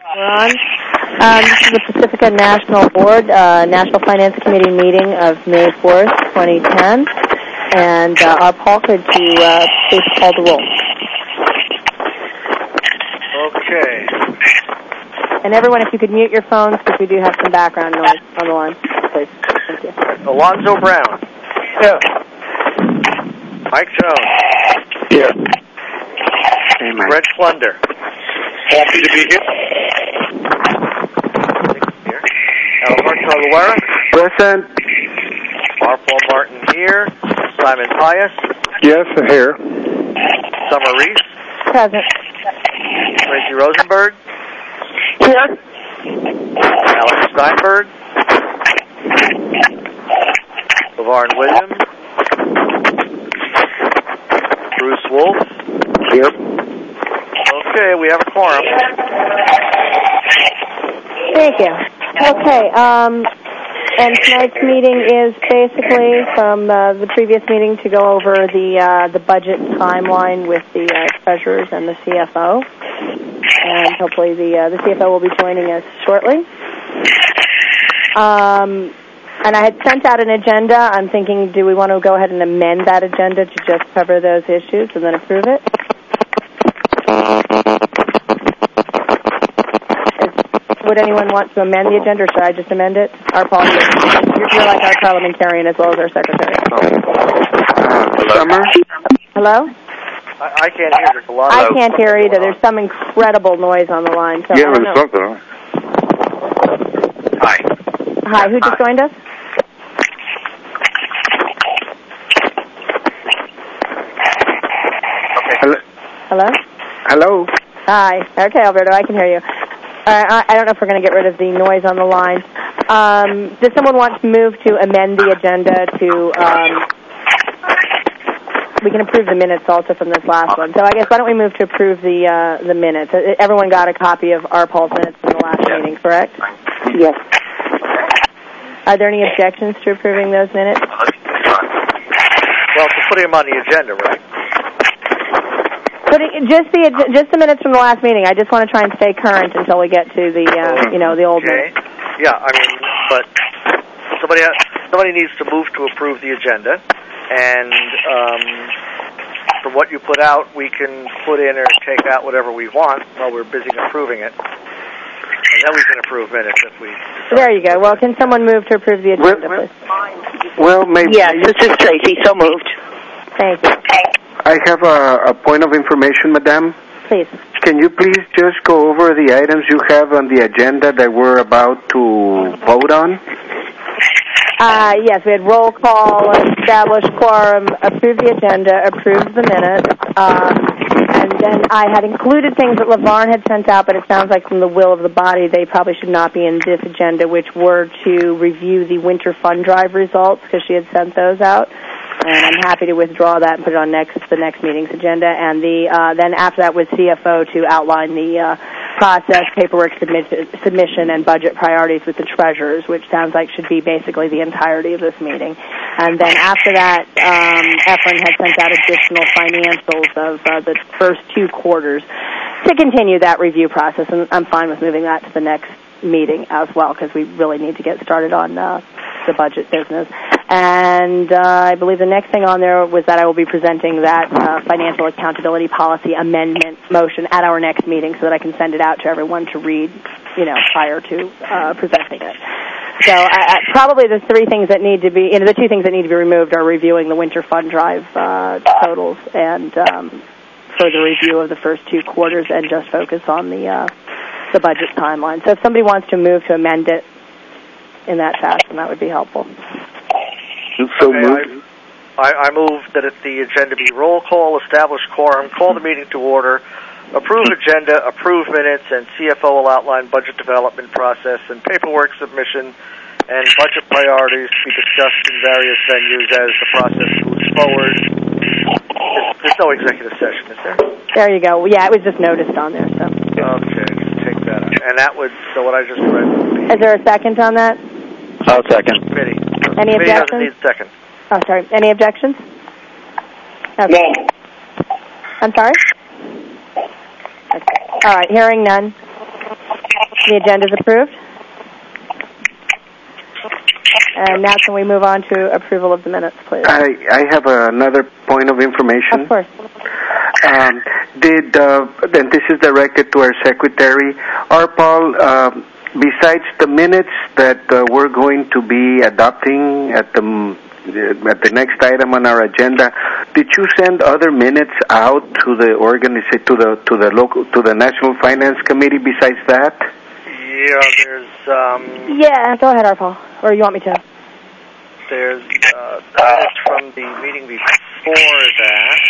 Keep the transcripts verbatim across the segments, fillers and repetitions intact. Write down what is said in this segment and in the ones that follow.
We're on. Um, this is the Pacifica National Board, uh, National Finance Committee meeting of May fourth, twenty ten. And uh, our Paul, could you uh, please call the roll? Okay. And everyone, if you could mute your phones, because we do have some background noise on the line, please. Thank you. Alonzo Brown. Here. Mike Jones. Here. Hey, Mike. Brett Plunder. Happy to be here. Here. Alberto Luera. Present. Marpaul Martin here. Simon Pius. Yes, here. Summer Reese. Present. Tracy Rosenberg. Here. Alex Steinberg. LeVarn Williams. Bruce Wolf. Here. Okay, we have a quorum. Thank you. Okay, um, and tonight's meeting is basically from uh, the previous meeting to go over the uh, the budget timeline with the uh, treasurers and the C F O. And hopefully the uh, the C F O will be joining us shortly. Um, and I had sent out an agenda. I'm thinking, do we want to go ahead and amend that agenda to just cover those issues and then approve it? Would anyone want to amend the agenda, or should I just amend it? Our policy. You're, you're like our parliamentarian as well as our secretary. Summer? Hello? I, I can't hear. There's a lot I of can't hear either. There's some incredible noise on the line. So Yeah, I don't there's know. something, huh? Hi. Hi, who just joined us? Hello? Hello? Hello? Hi. Okay, Alberto, I can hear you. Uh, I, I don't know if we're going to get rid of the noise on the line. Um, does someone want to move to amend the agenda to... Um, we can approve the minutes also from this last one. So I guess why don't we move to approve the uh, the minutes? Everyone got a copy of our Paul's minutes from the last meeting, correct? Yes. Are there any objections to approving those minutes? Well, to put him on the agenda, right? But it, just the just the minutes from the last meeting. I just want to try and stay current until we get to the uh, you know the old okay. minutes. Yeah, I mean, but somebody has, somebody needs to move to approve the agenda, and um, from what you put out, we can put in or take out whatever we want while we're busy approving it, and then we can approve minutes if we. There you go. Well, can someone move to approve the agenda, well, please? Well, maybe. Yes, this is Tracy. So moved. Thank you. I have a, a point of information, Madam. Please. Can you please just go over the items you have on the agenda that we're about to vote on? Uh, yes, we had roll call, establish quorum, approve the agenda, approve the minutes, um, and then I had included things that LeVarn had sent out, but it sounds like from the will of the body they probably should not be in this agenda, which were to review the winter fund drive results, because she had sent those out. And I'm happy to withdraw that and put it on next the next meeting's agenda. And the uh, then after that was C F O to outline the uh, process, paperwork submit, submission, and budget priorities with the treasurers, which sounds like should be basically the entirety of this meeting. And then after that, um, Efren had sent out additional financials of uh, the first two quarters to continue that review process. And I'm fine with moving that to the next meeting as well, because we really need to get started on uh, the budget business. And uh, I believe the next thing on there was that I will be presenting that uh, financial accountability policy amendment motion at our next meeting so that I can send it out to everyone to read, you know, prior to uh, presenting it. So I, I, probably the three things that need to be, you know, the two things that need to be removed are reviewing the winter fund drive uh, totals and um, further review of the first two quarters and just focus on the uh, the budget timeline. So if somebody wants to move to amend it in that fashion, that would be helpful. So okay, moved. I, I move that it, the agenda be roll call, establish quorum, call the meeting to order, approve agenda, approve minutes, and C F O will outline budget development process and paperwork submission and budget priorities to be discussed in various venues as the process moves forward. There's, there's no executive session, is there? There you go. Yeah, it was just noticed on there. So. Okay, take that out. And that would, so what I just read. Is there a second on that? I'll second. Committee. Any Committee objections? doesn't need a second. Oh, sorry. Any objections? Okay. No. I'm sorry? Okay. All right. Hearing none. The agenda is approved. And now can we move on to approval of the minutes, please? I, I have another point of information. Of course. Um, did, uh, and this is directed to our secretary, R. Paul, uh, besides the minutes that uh, we're going to be adopting at the at the next item on our agenda, did you send other minutes out to the organiza- to the to the local to the National Finance Committee besides that? Yeah, there's um. Yeah, go ahead, R. Paul. Or you want me to? There's uh, minutes from the meeting before that.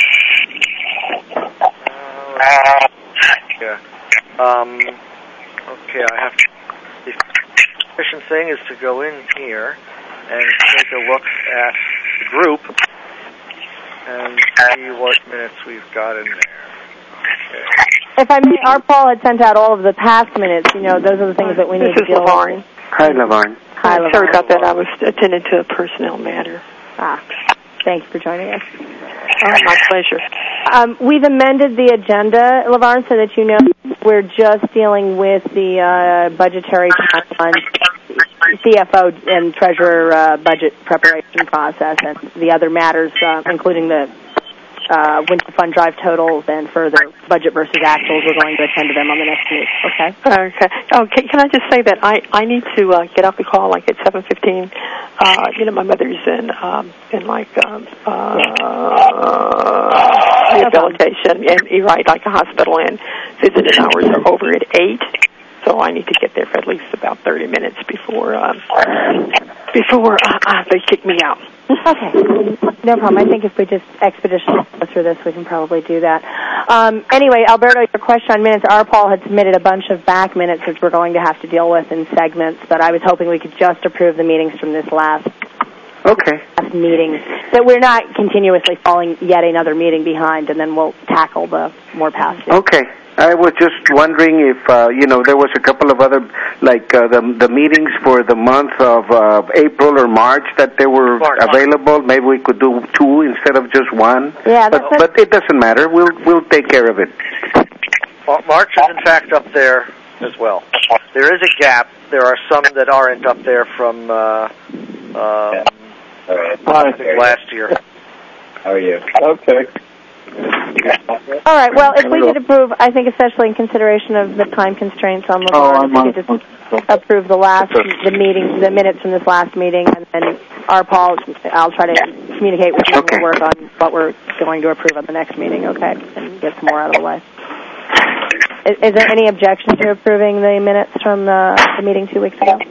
Uh, yeah. Um. Okay, I have to. The efficient thing is to go in here and take a look at the group and see what minutes we've got in there. Okay. If I may, R. Paul had sent out all of the past minutes. You know, those are the things that we need this to deal LaVarn. with. Hi, LaVarn. Hi, LaVarn. Sorry about that. I was attending to a personnel matter. Ah, thanks for joining us. Oh, my pleasure. Um, we've amended the agenda, LaVarn, so that you know we're just dealing with the uh, budgetary timeline, C F O and treasurer uh, budget preparation process, and the other matters, uh, including the uh, winter fund drive totals and further budget versus actuals. We're going to attend to them on the next meeting. Okay. Okay. Oh, can, can I just say that I, I need to uh, get off the call like at seven fifteen. Uh, you know, my mother's in um, in like um, uh, rehabilitation, and you're right, like a hospital, and visiting hours are over at eight. So I need to get there for at least about thirty minutes before um, before uh, uh, they kick me out. Okay, no problem. I think if we just expeditiously go through this, we can probably do that. Um, anyway, Alberto, your question on minutes, R. Paul had submitted a bunch of back minutes which we're going to have to deal with in segments, but I was hoping we could just approve the meetings from this last Okay. last meeting, that we're not continuously falling yet another meeting behind, and then we'll tackle the more past. Okay. I was just wondering if, uh, you know, there was a couple of other, like uh, the the meetings for the month of uh, April or March that they were March. available. Maybe we could do two instead of just one. Yeah, but, that's but it doesn't matter. We'll we'll take care of it. March is in fact up there as well. There is a gap. There are some that aren't up there from uh, um, I think last year. How are you? Okay. all right. Well, if we could approve, I think especially in consideration of the time constraints on the Oh, board, I'm if we could just approve the last the meeting, the minutes from this last meeting, and then our Paul, I'll try to communicate with you Okay. and work on what we're going to approve at the next meeting. Okay, and get some more out of the way. Is, is there any objection to approving the minutes from the, the meeting two weeks ago?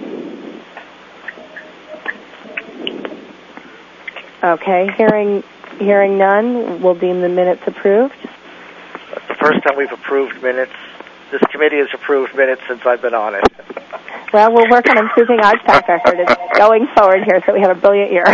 Okay, hearing hearing none, we'll deem the minutes approved. That's the first time we've approved minutes. This committee has approved minutes since I've been on it. Well, we'll work on improving our track record going forward here so we have a brilliant year.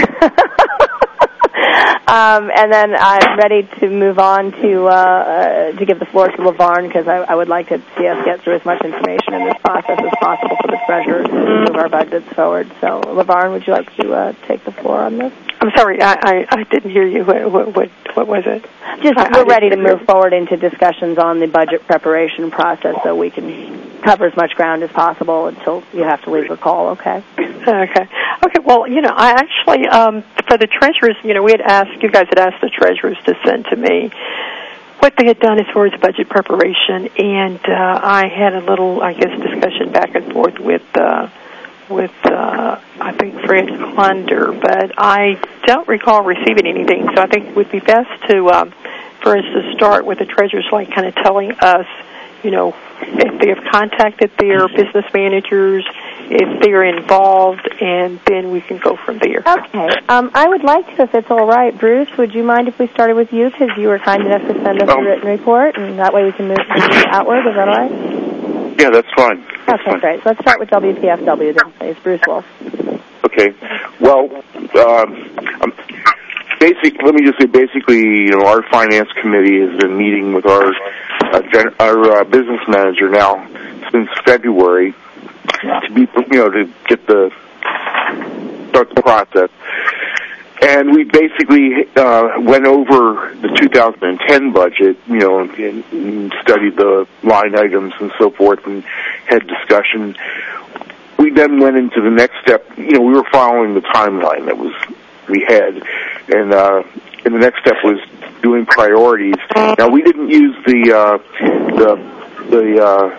um, and then I'm ready to move on to uh, uh, to give the floor to LaVarn, because I, I would like to see us get through as much information in this process as possible for the treasurer to move our budgets forward. So, LaVarn, would you like to uh, take the floor on this? I'm sorry, I, I, I didn't hear you. What what what, what was it? Just I, we're I ready to move forward into discussions on the budget preparation process so we can cover as much ground as possible until you have to leave the call, okay? Okay. Okay, well, you know, I actually, um, for the treasurers, you know, we had asked, you guys had asked the treasurers to send to me what they had done as far as budget preparation, and uh, I had a little, I guess, discussion back and forth with, uh, with uh, I think, Fred Klunder, but I don't recall receiving anything, so I think it would be best to, um, for us to start with the treasurers, like, kind of telling us, you know, if they have contacted their business managers, if they're involved, and then we can go from there. Okay. Um, I would like to, if it's all right. Bruce, would you mind if we started with you, because you were kind enough to send us a written report, and that way we can move outward. Is that all right? Yeah, that's fine. That's okay, fine. great. So let's start with W P F W then, please. Bruce Wolf. Okay. Well, um, um, basic. Let me just say, basically, you know, our finance committee has been meeting with our uh, gen- our uh, business manager now since February to be, you know, to get the start the process. And we basically uh, went over the two thousand ten budget, you know, and, and studied the line items and so forth, and had discussion. We then went into the next step. You know, we were following the timeline that was we had, and uh, and the next step was doing priorities. Now, we didn't use the uh, the the uh,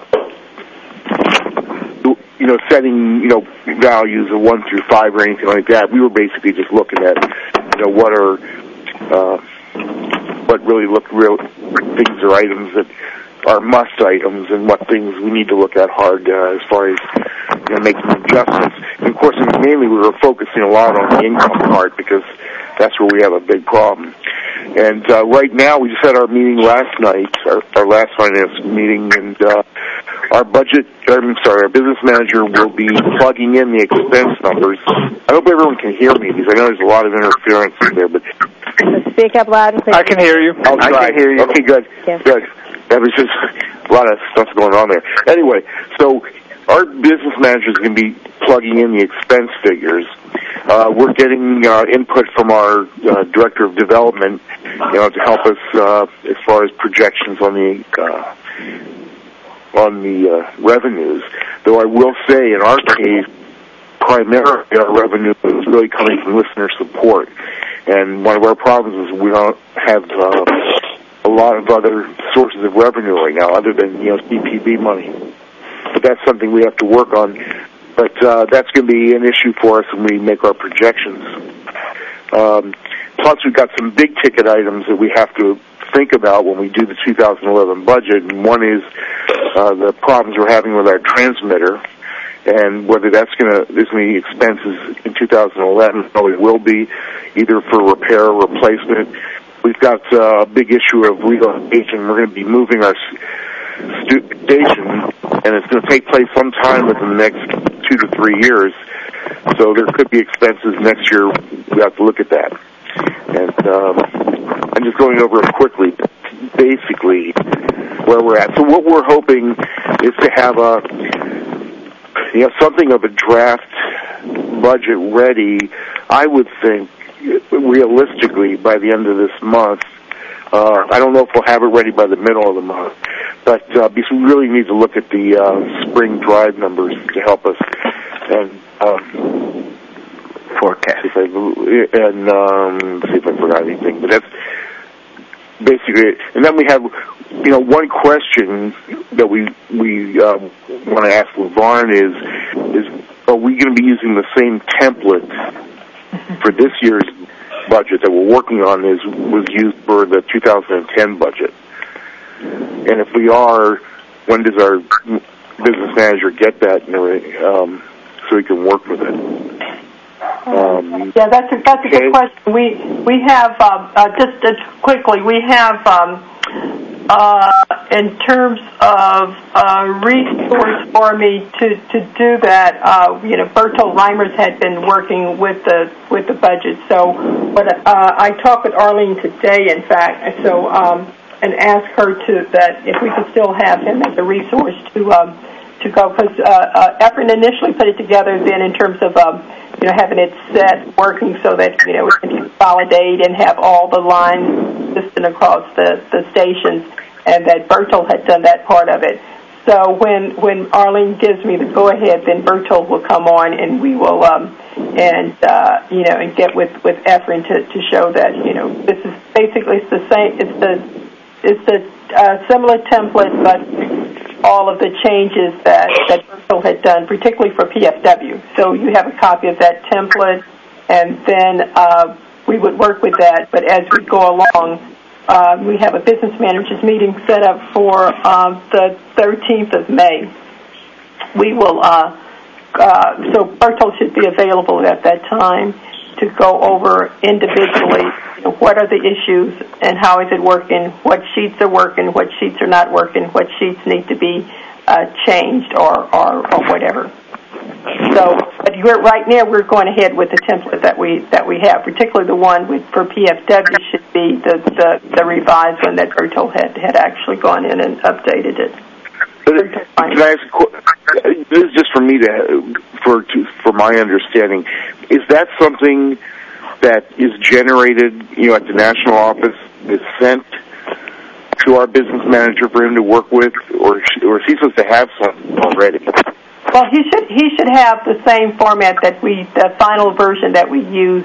you know setting you know values of one through five or anything like that. We were basically just looking at you know what are uh, what really look real things or items that are must items, and what things we need to look at hard uh, as far as you know, making adjustments. And of course, mainly we were focusing a lot on the income part because that's where we have a big problem. And uh, right now, we just had our meeting last night, our, our last finance meeting, and uh, our budget, I'm sorry, our business manager will be plugging in the expense numbers. I hope everyone can hear me because I know there's a lot of interference in there. But speak up loud and clear. I can hear you. I'll try. I can hear you. Okay, good. Yeah. Good. That was just a lot of stuff going on there. Anyway, so our business managers are going to be plugging in the expense figures. Uh, we're getting uh, input from our uh, director of development, you know, to help us uh, as far as projections on the uh, on the uh, revenues. Though I will say, in our case, primarily our revenue is really coming from listener support, and one of our problems is we don't have uh, a lot of other sources of revenue right now, other than you know C P B money. But that's something we have to work on. But uh, that's going to be an issue for us when we make our projections. Um, plus, we've got some big ticket items that we have to think about when we do the two thousand eleven budget. And one is uh, the problems we're having with our transmitter, and whether that's going to there's going to be expenses in two thousand eleven. Probably will be either for repair or replacement. We've got uh, a big issue of relocation. We're going to be moving our station, and it's going to take place sometime within the next two to three years. So there could be expenses next year. We have to look at that. And um, I'm just going over it quickly, basically where we're at. So what we're hoping is to have a, you know, something of a draft budget ready, I would think, realistically, by the end of this month. Uh, I don't know if we'll have it ready by the middle of the month, but uh, because we really need to look at the uh, spring drive numbers to help us and um, forecast. If I, and um, see if I forgot anything. But that's basically it. And then we have, you know, one question that we we um, want to ask LeVarn is is are we going to be using the same template for this year's budget that we're working on is was used for the two thousand ten budget? And if we are, when does our business manager get that um, so we can work with it? Um, yeah, that's a, that's a good question. We we have um, uh, just, just quickly we have um, uh, in terms of uh, resource for me to, to do that. Uh, you know, Bertolt Reimers had been working with the with the budget. So, but uh, I talked with Arlene today, in fact. So, um, and asked her to that if we could still have him as a resource to um, to go because uh, uh, Efren initially put it together. Then in terms of um, you know, having it set, working so that, you know, we can consolidate and have all the lines consistent across the, the stations, and that Bertolt had done that part of it. So when when Arlene gives me the go-ahead, then Bertolt will come on, and we will, um, and, uh, you know, and get with, with Efren to, to show that, you know, this is basically it's the same, it's the, it's the uh, similar template, but all of the changes that, that Bertolt had done, particularly for P F W. So you have a copy of that template, and then uh, we would work with that. But as we go along, uh, we have a business managers meeting set up for um, the thirteenth of May. We will, uh, uh, so Bertolt should be available at that time to go over individually, you know, what are the issues and how is it working, what sheets are working, what sheets are not working, what sheets need to be uh, changed or, or, or whatever. So, but you're, right now we're going ahead with the template that we that we have, particularly the one with, for P F W should be the, the, the revised one that Bertolt had, had actually gone in and updated it. Can I ask a question? This is just for me to, for to, for my understanding. Is that something that is generated, you know, at the national office, is sent to to our business manager for him to work with, or or is he supposed to have something already? Well, he should he should have the same format that we, the final version that we used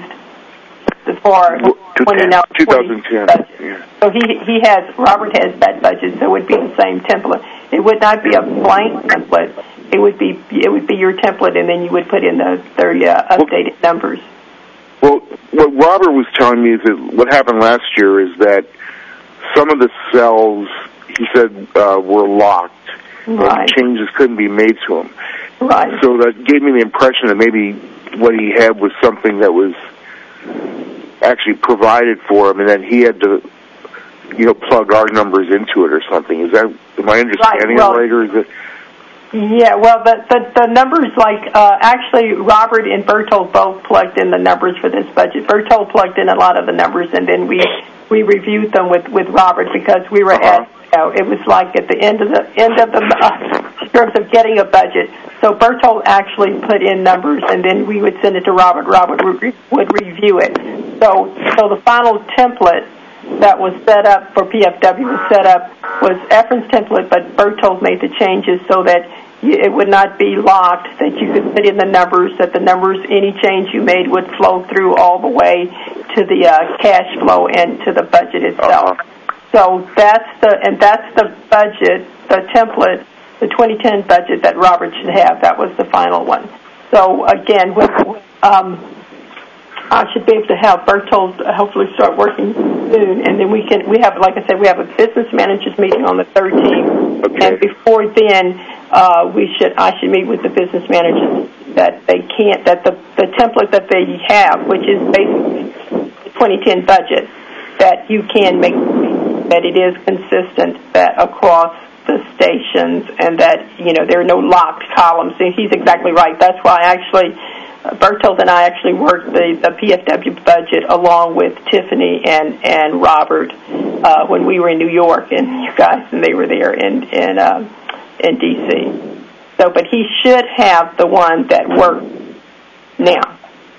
for twenty ten budget. Yeah. So he he has Robert has that budget, so it would be the same template. It would not be a blank template. It would be it would be your template, and then you would put in the the uh, updated well, numbers. Well, what Robert was telling me is that what happened last year is that some of the cells, he said, uh, were locked. Right. And changes couldn't be made to them. Right. So that gave me the impression that maybe what he had was something that was actually provided for him, and then he had to, you know, plug our numbers into it or something. Is that, am I understanding right. well, it right, or is it? Yeah, well, the the, the numbers, like, uh, actually, Robert and Bertold both plugged in the numbers for this budget. Bertold plugged in a lot of the numbers, and then we we reviewed them with, with Robert because we were uh-huh. at, you know, it was like at the end of the, end of the, uh, in terms of getting a budget. So Bertold actually put in numbers, and then we would send it to Robert. Robert would, re- would review it. So, so the final template that was set up for P F W was set up was Efren's template, but Bertold made the changes so that it would not be locked, that you could put in the numbers, that the numbers, any change you made would flow through all the way to the uh, cash flow and to the budget itself. Uh-huh. So that's the, and that's the budget, the template, the twenty ten budget that Robert should have. That was the final one. So again, with, um, I should be able to have Bertold hopefully start working soon, and then we can. We have, like I said, we have a business managers meeting on the thirteenth, okay. and before then, uh, we should. I should meet with the business managers that they can't. That the the template that they have, which is basically the twenty ten budget, that you can make that it is consistent that across the stations, and that you know there are no locked columns. And he's exactly right. That's why actually. Bertold and I actually worked the, the P F W budget along with Tiffany and, and Robert uh, when we were in New York, and you guys, and they were there in in, um, in D C. So, but he should have the one that works now.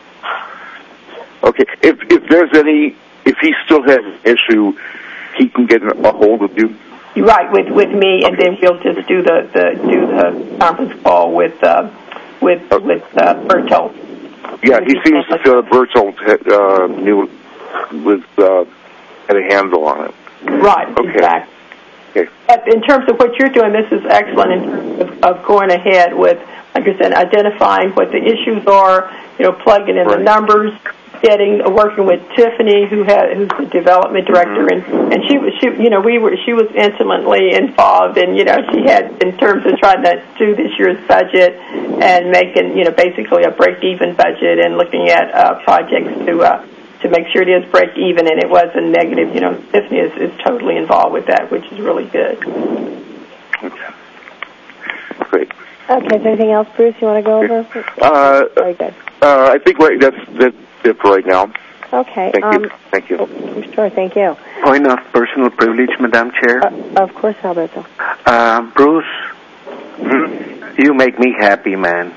Okay. If if there's any, if he still has an issue, he can get a hold of you. You're right, with with me, and then we'll just do the, the do the conference call with. Uh, with with uh, Bertold. Yeah, he seems to feel that Bertold uh, knew was uh, had a handle on it. Right, okay. exactly. Okay. But in terms of what you're doing, this is excellent in terms of, of going ahead with, like I said, identifying what the issues are, you know, plugging in right. the numbers, getting working with Tiffany, who had who's the development director, mm-hmm. and and she was she you know we were she was intimately involved, and you know she had in terms of trying to do this year's budget and making you know basically a break even budget and looking at uh, projects to uh, to make sure it is break even and it wasn't negative. You know, Tiffany is, is totally involved with that, which is really good. Okay. Great. Okay. Is there anything else, Bruce? You want to go over? Uh, Very good. Uh, I think right, that's that's it for right now. Okay. Thank um, you. Thank you. Oh, sure. Thank you. Point of personal privilege, Madam Chair. Uh, of course, Alberto. Uh, Bruce, mm-hmm. you make me happy, man.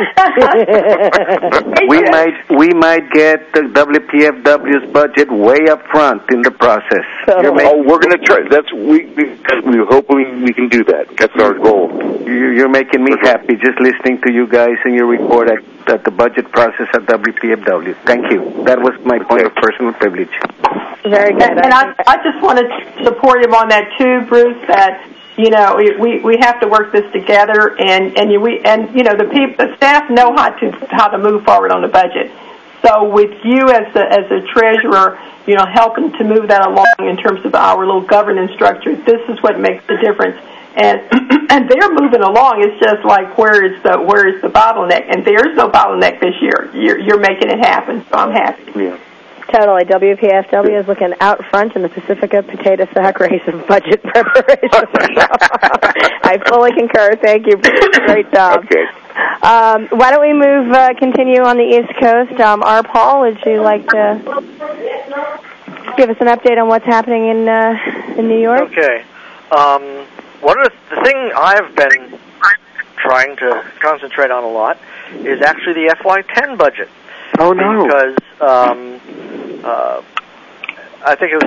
we might we might get the W P F W's budget way up front in the process. So, oh, we're going to try. That's we we we hopefully we can do that. That's our goal. You're making me happy just listening to you guys and your report at, at the budget process at W P F W. Thank you. That was my point of personal privilege. Very good. And, and I I just want to support him on that too, Bruce. That. You know, we, we have to work this together, and and you, we and you know the people, the staff know how to how to move forward on the budget. So with you as the as a treasurer, you know, helping to move that along in terms of our little governance structure, this is what makes the difference. And and they're moving along. It's just like where is the where is the bottleneck? And there is no bottleneck this year. You're you're making it happen. So I'm happy. Yeah. Totally. W P F W is looking out front in the Pacifica potato sack race of budget preparation. I fully concur. Thank you. Great job. Okay. Um, why don't we move, uh, continue on the East Coast? Um, R. Paul, would you like to give us an update on what's happening in uh, in New York? Okay. Um, one of the, the thing I've been trying to concentrate on a lot is actually the F Y ten budget. Oh, no. Because um, uh, I think it was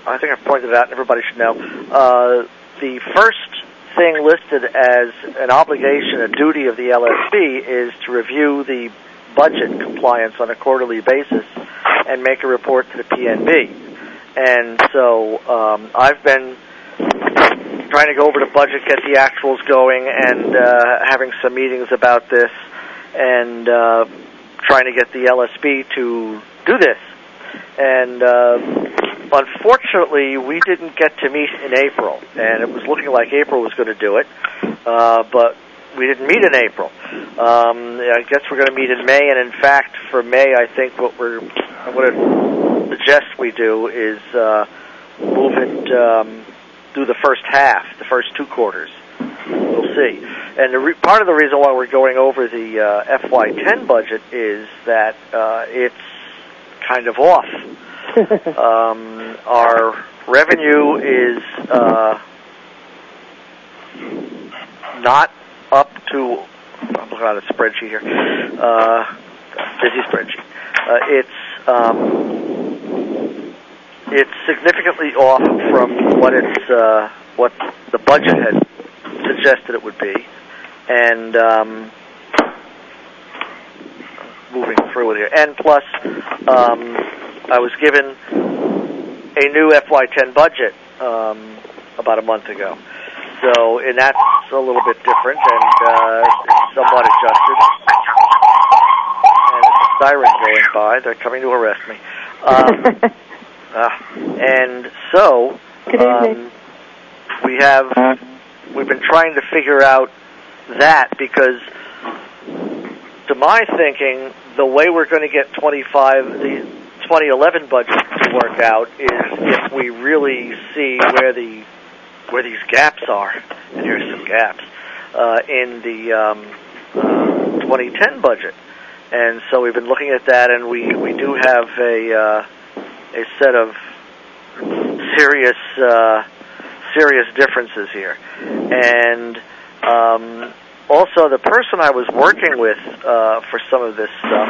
I think I pointed it out, and everybody should know. Uh, the first thing listed as an obligation, a duty of the L S B, is to review the budget compliance on a quarterly basis and make a report to the P N B. And so um, I've been trying to go over the budget, get the actuals going, and uh, having some meetings about this, and uh, trying to get the L S B to do this. And uh, unfortunately, we didn't get to meet in April, and it was looking like April was going to do it, uh, but we didn't meet in April. Um, I guess we're going to meet in May, and in fact, for May, I think what we're I'm going to suggest we do is uh, move it, um, do the first half, the first two quarters. We'll see. And the re- part of the reason why we're going over the uh, F Y ten budget is that uh, it's kind of off. um, our revenue is uh, not up to, I'm looking at a spreadsheet here, uh, busy spreadsheet. Uh, it's um, it's significantly off from what it's uh, what the budget had suggested it would be, and um, moving through it here. And plus, um, I was given a new F Y ten budget um, about a month ago. So, and that's a little bit different and uh, it's somewhat adjusted. And a siren going by. They're coming to arrest me. Um, uh, and so, um, we have, we've been trying to figure out that because, to my thinking, the way we're going to get twenty-five, the twenty eleven budget to work out is if we really see where the where these gaps are, and here's some gaps, uh, in the um, uh, twenty ten budget. And so we've been looking at that, and we, we do have a uh, a set of serious uh, serious differences here. And um, also, the person I was working with uh, for some of this stuff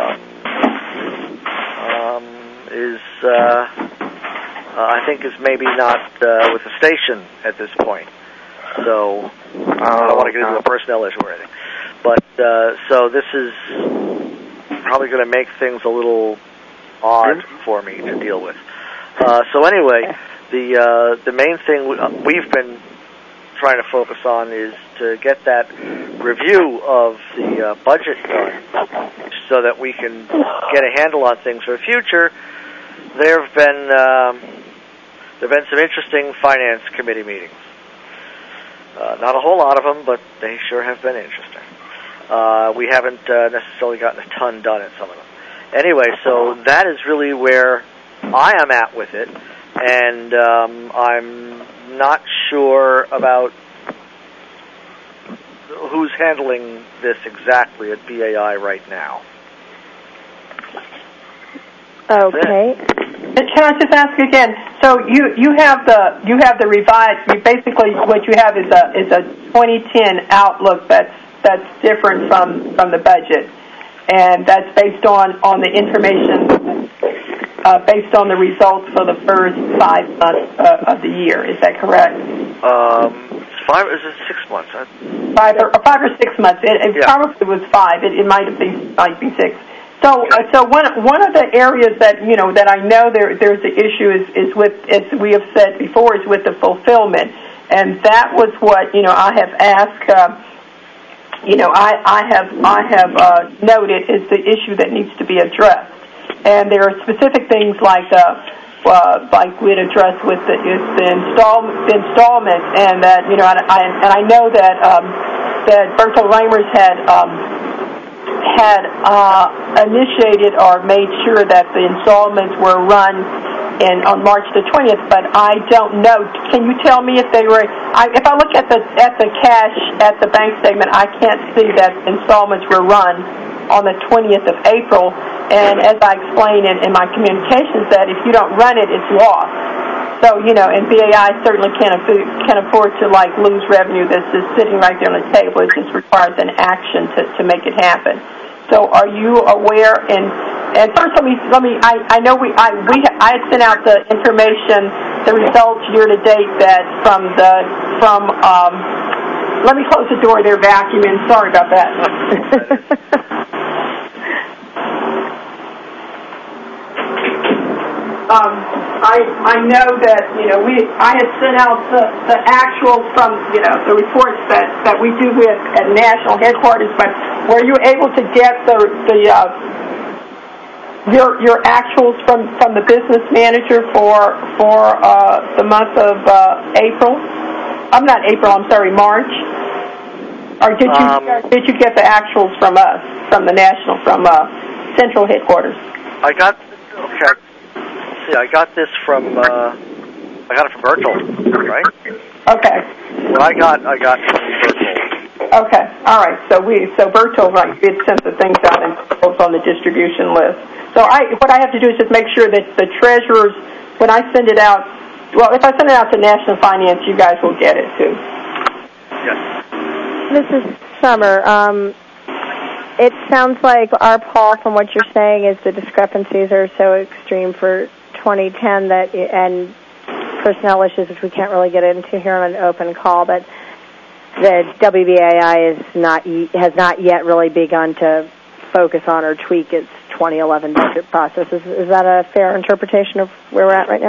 um, um, is... Uh, Uh, I think is maybe not uh, with the station at this point. So I don't want to get into a personnel issue or anything. But uh, so this is probably going to make things a little odd for me to deal with. Uh, so anyway, the uh, the main thing we've been trying to focus on is to get that review of the uh, budget done so that we can get a handle on things for the future. There have been um, there have been some interesting finance committee meetings. Uh, not a whole lot of them, but they sure have been interesting. Uh, we haven't uh, necessarily gotten a ton done at some of them. Anyway, so that is really where I am at with it, and um, I'm not sure about who's handling this exactly at B A I right now. Okay. Can I just ask again? So you, you have the you have the revised. You basically what you have is a is a twenty ten outlook that's that's different from, from the budget, and that's based on, on the information uh, based on the results for the first five months uh, of the year. Is that correct? Um, five is it six months? Huh? Five or, or five or six months. It, it yeah. probably was five. It, it might have been might be six. So, uh, so one one of the areas that you know that I know there there's the issue is is with, as we have said before, is with the fulfillment, and that was what you know I have asked. Uh, you know, I I have I have uh, noted is the issue that needs to be addressed, and there are specific things like uh, uh, like we'd address with the is the install the installment, and that you know, and I and I know that um, that Berto Reimers had. Um, had uh, initiated or made sure that the installments were run in on March the twentieth, but I don't know. Can you tell me if they were? I, if I look at the at the cash at the bank statement, I can't see that installments were run on the twentieth of April. And as I explained in, in my communications, that if you don't run it, it's lost. So you know, and B A I certainly can't afford, can afford to like lose revenue that's just sitting right there on the table. It just requires an action to, to make it happen. So are you aware, and and first, let me let me. I, I know we I we I had sent out the information, the results year to date that from the from. Um, let me close the door. They're vacuuming. Sorry about that. um, I I know that you know we I had sent out the the actuals from you know the reports that, that we do with at national headquarters, but were you able to get the the uh, Your your actuals from, from the business manager for for uh, the month of uh, April? I'm not April. I'm sorry, March. Or did you um, did you get the actuals from us, from the national, from uh, central headquarters? I got okay. See, I got this from uh, I got it from Virtual, right? Okay. What I got, I got from Virtual. Okay. All right. So we so Virtual right did send the things out and both on the distribution list. So I, what I have to do is just make sure that the treasurers, when I send it out, well, if I send it out to National Finance, you guys will get it too. Yes. This is Summer. Um, it sounds like our Paul, from what you're saying, is the discrepancies are so extreme for twenty ten that and personnel issues, which we can't really get into here on an open call, but the W B A I is not has not yet really begun to focus on or tweak its twenty eleven budget process. Is, is that a fair interpretation of where we're at right now?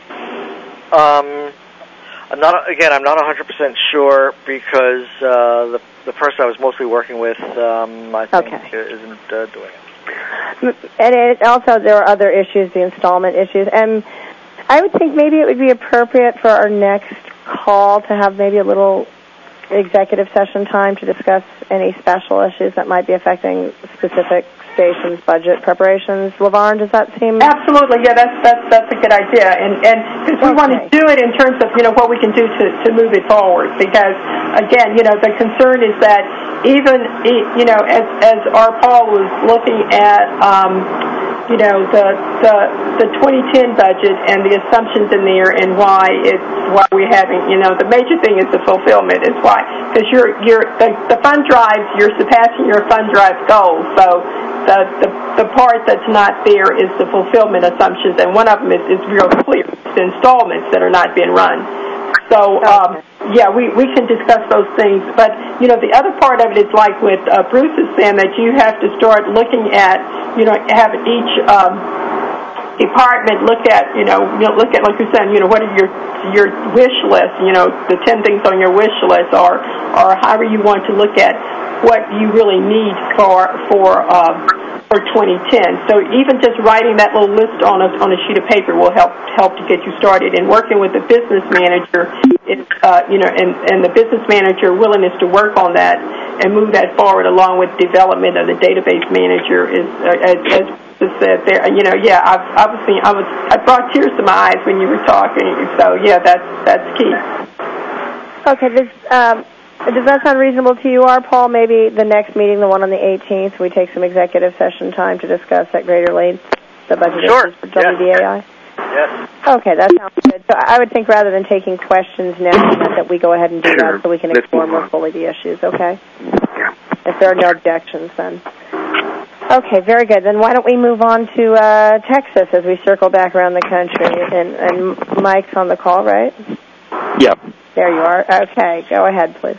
Um, I'm not. Again, I'm not one hundred percent sure because uh, the the person I was mostly working with, um, I think, okay. isn't uh, doing it. And it also, there are other issues, the installment issues, and I would think maybe it would be appropriate for our next call to have maybe a little executive session time to discuss any special issues that might be affecting specific stations' budget preparations. LaVarn, does that seem? Absolutely, yeah, that's that's that's a good idea, and and because we okay. want to do it in terms of you know what we can do to, to move it forward. Because again, you know, the concern is that even you know as as our Paul was looking at. Um, You know the the the twenty ten budget and the assumptions in there, and why it's why we're having you know the major thing is the fulfillment is why because you're you're the, the fund drives you're surpassing your fund drive goals. So the, the the part that's not there is the fulfillment assumptions, and one of them is, is real clear. It's the installments that are not being run. So um, yeah, we, we can discuss those things. But you know, the other part of it is like what uh, Bruce is saying, that you have to start looking at, you know, have each um, department look at, you know, you know, look at like you're saying, you know, what are your your wish list? You know, the ten things on your wish list, or or however you want to look at what you really need for for. Um, for twenty ten. So even just writing that little list on a on a sheet of paper will help help to get you started. And working with the business manager, is, uh, you know, and, and the business manager willingness to work on that and move that forward, along with development of the database manager, is uh, as, as said there. You know, yeah, I've I've seen I was I brought tears to my eyes when you were talking. So yeah, that's that's key. Okay, this. Um Does that sound reasonable to you, R. Paul? Maybe the next meeting, the one on the eighteenth, we take some executive session time to discuss at greater length the budget sure. issues for W B A I? Yes. yes. Okay, that sounds good. So I would think rather than taking questions now, that we go ahead and do that so we can explore more fully the issues, okay? Yeah. If there are no objections, then. Okay, very good. Then why don't we move on to uh, Texas as we circle back around the country. And, and Mike's on the call, right? Yep. There you are. Okay, go ahead, please.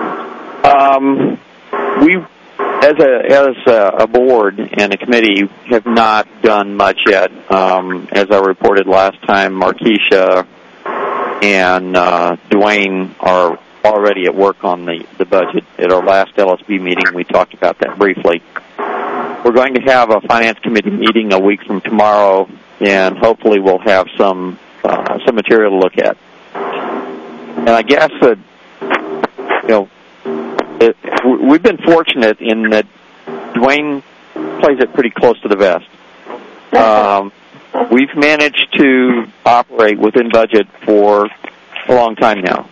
Um, we, as a as a, a board and a committee, have not done much yet. Um, as I reported last time, Markeisha and uh, Dwayne are already at work on the, the budget. At our last L S B meeting, we talked about that briefly. We're going to have a finance committee meeting a week from tomorrow, and hopefully we'll have some uh, some material to look at. And I guess that, you know, it, we've been fortunate in that Dwayne plays it pretty close to the vest. Um, we've managed to operate within budget for a long time now.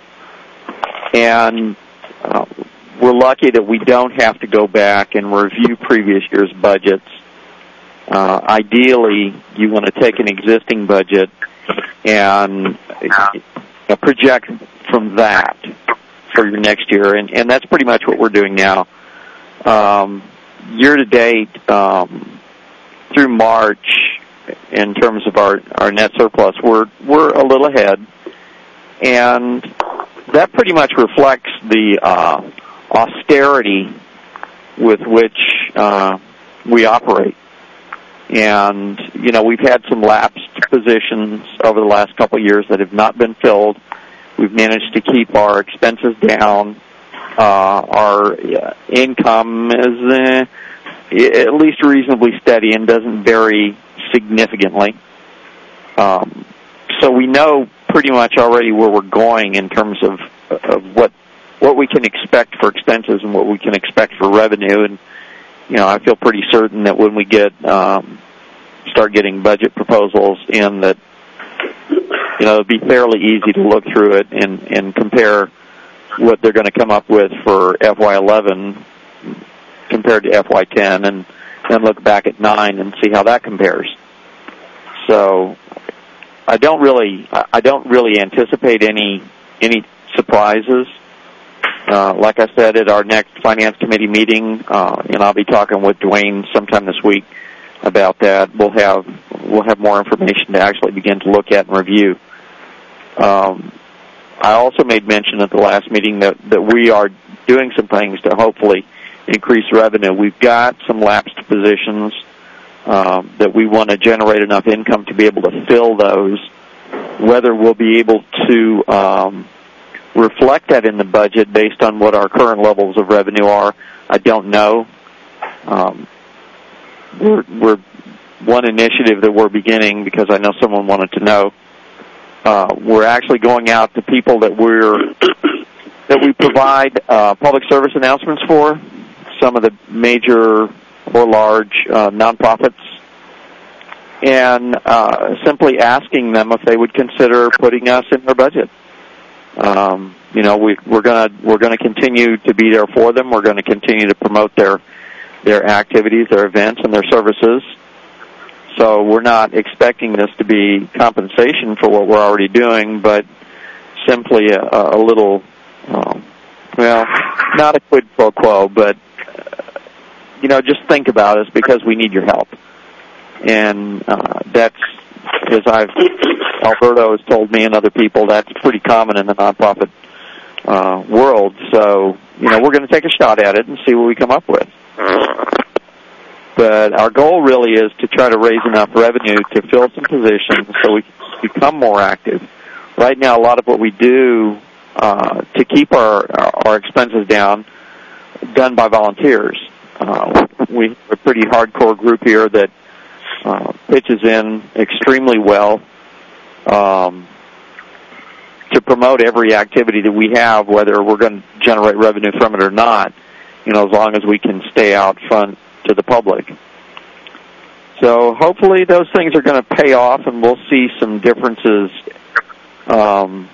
And uh, we're lucky that we don't have to go back and review previous year's budgets. Uh, ideally, you want to take an existing budget and uh, project from that for your next year, and, and that's pretty much what we're doing now. Um, year to date, um, through March, in terms of our, our net surplus, we're we're a little ahead, and that pretty much reflects the uh, austerity with which uh, we operate. And, you know, we've had some lapsed positions over the last couple of years that have not been filled. We've managed to keep our expenses down. Uh, our uh, income is uh, at least reasonably steady and doesn't vary significantly. Um, so we know pretty much already where we're going in terms of, of what what we can expect for expenses and what we can expect for revenue. And, you know, I feel pretty certain that when we get um, start getting budget proposals in, that, you know, it'll be fairly easy to look through it and, and compare what they're going to come up with for F Y eleven compared to F Y ten, and then look back at nine and see how that compares. So I don't really, I don't really anticipate any any surprises. Uh, like I said, at our next Finance Committee meeting, uh, and I'll be talking with Dwayne sometime this week about that. We'll have we'll have more information to actually begin to look at and review. Um, I also made mention at the last meeting that, that we are doing some things to hopefully increase revenue. We've got some lapsed positions um, that we want to generate enough income to be able to fill those. Whether we'll be able to um, reflect that in the budget based on what our current levels of revenue are, I don't know. Um, we're, we're one initiative that we're beginning, because I know someone wanted to know. Uh, we're actually going out to people that we're that we provide uh, public service announcements for, some of the major or large uh, nonprofits, and uh, simply asking them if they would consider putting us in their budget. Um, you know, we, we're gonna we're gonna continue to be there for them. We're going to continue to promote their their activities, their events, and their services. So we're not expecting this to be compensation for what we're already doing, but simply a, a little, um, well, not a quid pro quo, but, uh, you know, just think about us because we need your help. And uh, that's, as I've, Alberto has told me and other people, that's pretty common in the nonprofit uh, world. So, you know, we're going to take a shot at it and see what we come up with. But our goal really is to try to raise enough revenue to fill some positions so we can become more active. Right now, a lot of what we do uh, to keep our our expenses down, done by volunteers. Uh, we have a pretty hardcore group here that uh, pitches in extremely well um, to promote every activity that we have, whether we're going to generate revenue from it or not, you know, as long as we can stay out front to the public. So hopefully those things are going to pay off, and we'll see some differences um,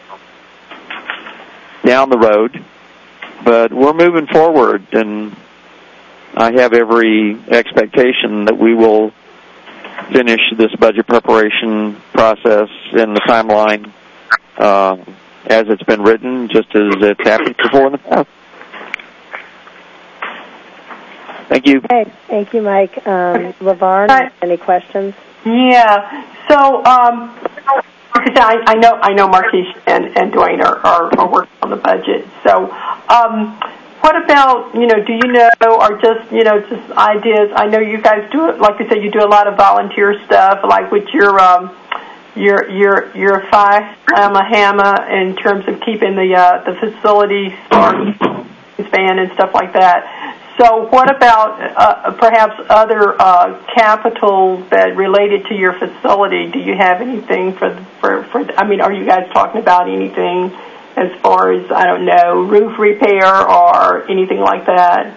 down the road. But we're moving forward, and I have every expectation that we will finish this budget preparation process in the timeline uh, as it's been written, just as it's happened before in the past. Thank you. Hey, thank you, Mike. Um, LaVarn, any questions? Yeah. So, um, I, I know I know Marquise and, and Dwayne are, are, are working on the budget. So, um, what about, you know, do you know, or just, you know, just ideas? I know you guys do it, like you said, you do a lot of volunteer stuff, like with your um, your your your Phi Lambda Gamma in terms of keeping the uh, the facility span and stuff like that. So what about uh, perhaps other uh, capital that related to your facility? Do you have anything for, for, for, I mean, are you guys talking about anything as far as, I don't know, roof repair or anything like that?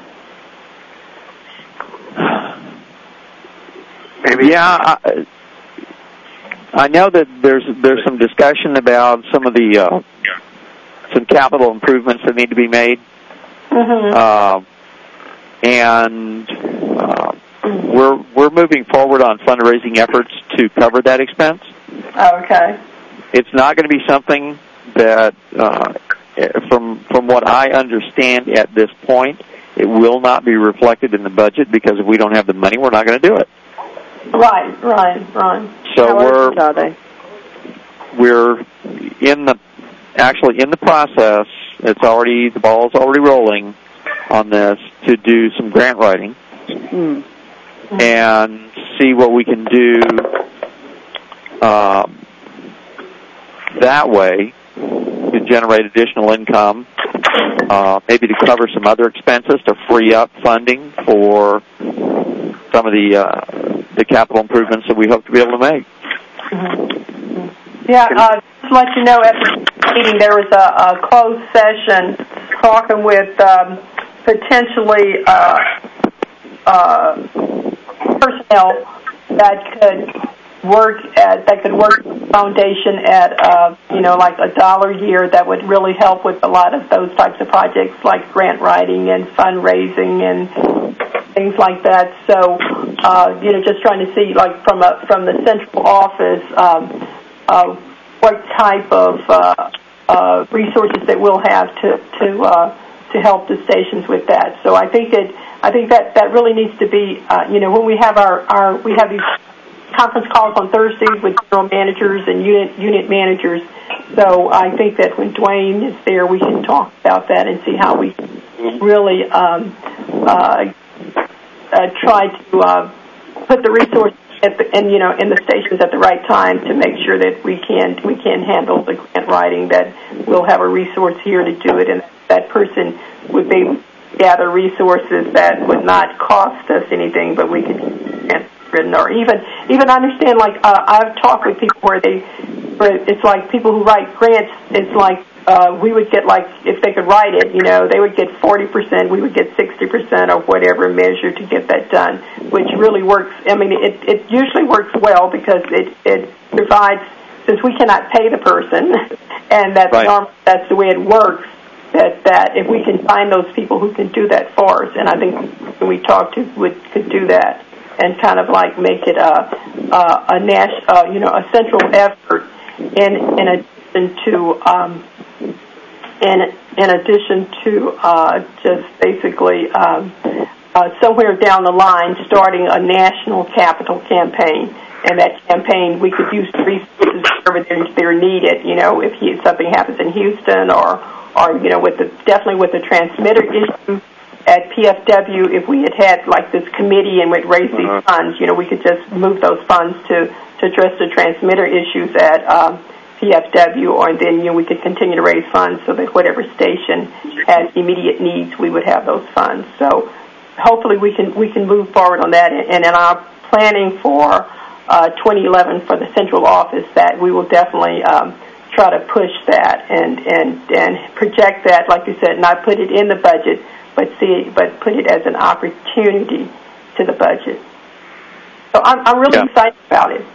Maybe. Yeah, I, I know that there's there's some discussion about some of the, uh, some capital improvements that need to be made. Mm-hmm. Uh, and uh, we're we're moving forward on fundraising efforts to cover that expense. Okay. It's not going to be something that, uh, from from what I understand at this point, it will not be reflected in the budget, because if we don't have the money, we're not going to do it. Right, right, right. So How we're urgent are they? we're in the actually in the process. It's already the ball's already rolling on this to do some grant writing Mm. and see what we can do uh, that way to generate additional income, uh, maybe to cover some other expenses to free up funding for some of the uh, the capital improvements that we hope to be able to make. Mm-hmm. Yeah, uh, just to let you know, at the meeting there was a, a closed session talking with um, potentially uh, uh, personnel that could work at that could work with the foundation at uh, you know like a dollar a year that would really help with a lot of those types of projects like grant writing and fundraising and things like that. So uh, you know, just trying to see like from a from the central office um, uh, what type of uh, uh, resources that we'll have to to uh, to help the stations with that. So I think that I think that that really needs to be uh, you know when we have our, our we have these conference calls on Thursdays with general managers and unit unit managers. So I think that when Dwayne is there, we can talk about that and see how we really um, uh, uh, try to uh, put the resources at the and you know in the stations at the right time to make sure that we can we can handle the grant writing, that we'll have a resource here to do it, and that person would be gather resources that would not cost us anything, but we could written or even even understand like uh, I've talked with people where they where it's like people who write grants, it's like uh, we would get like if they could write it, you know, they would get forty percent, we would get sixty percent or whatever measure to get that done, which really works. I mean, it, it usually works well because it, it provides, since we cannot pay the person and that's, right. normal, that's the way it works, that that if we can find those people who can do that for us, and I think when we talk to would could do that and kind of like make it a a, a nas uh, you know a central effort in in addition to um, in in addition to uh, just basically um, uh, somewhere down the line starting a national capital campaign, and that campaign we could use the resources wherever they're, they're needed. You know, if he, something happens in Houston or or you know with the definitely with the transmitter issue at P F W, if we had had like this committee and would raise these uh-huh. funds, you know, we could just move those funds to, to address the transmitter issues at um, P F W, or then, you know, we could continue to raise funds so that whatever station has immediate needs, we would have those funds. So hopefully we can we can move forward on that. And in our planning for uh, twenty eleven for the central office, that we will definitely um, try to push that and, and, and project that, like you said, not put it in the budget, but see, but put it as an opportunity to the budget. So I'm, I'm really yeah. excited about it.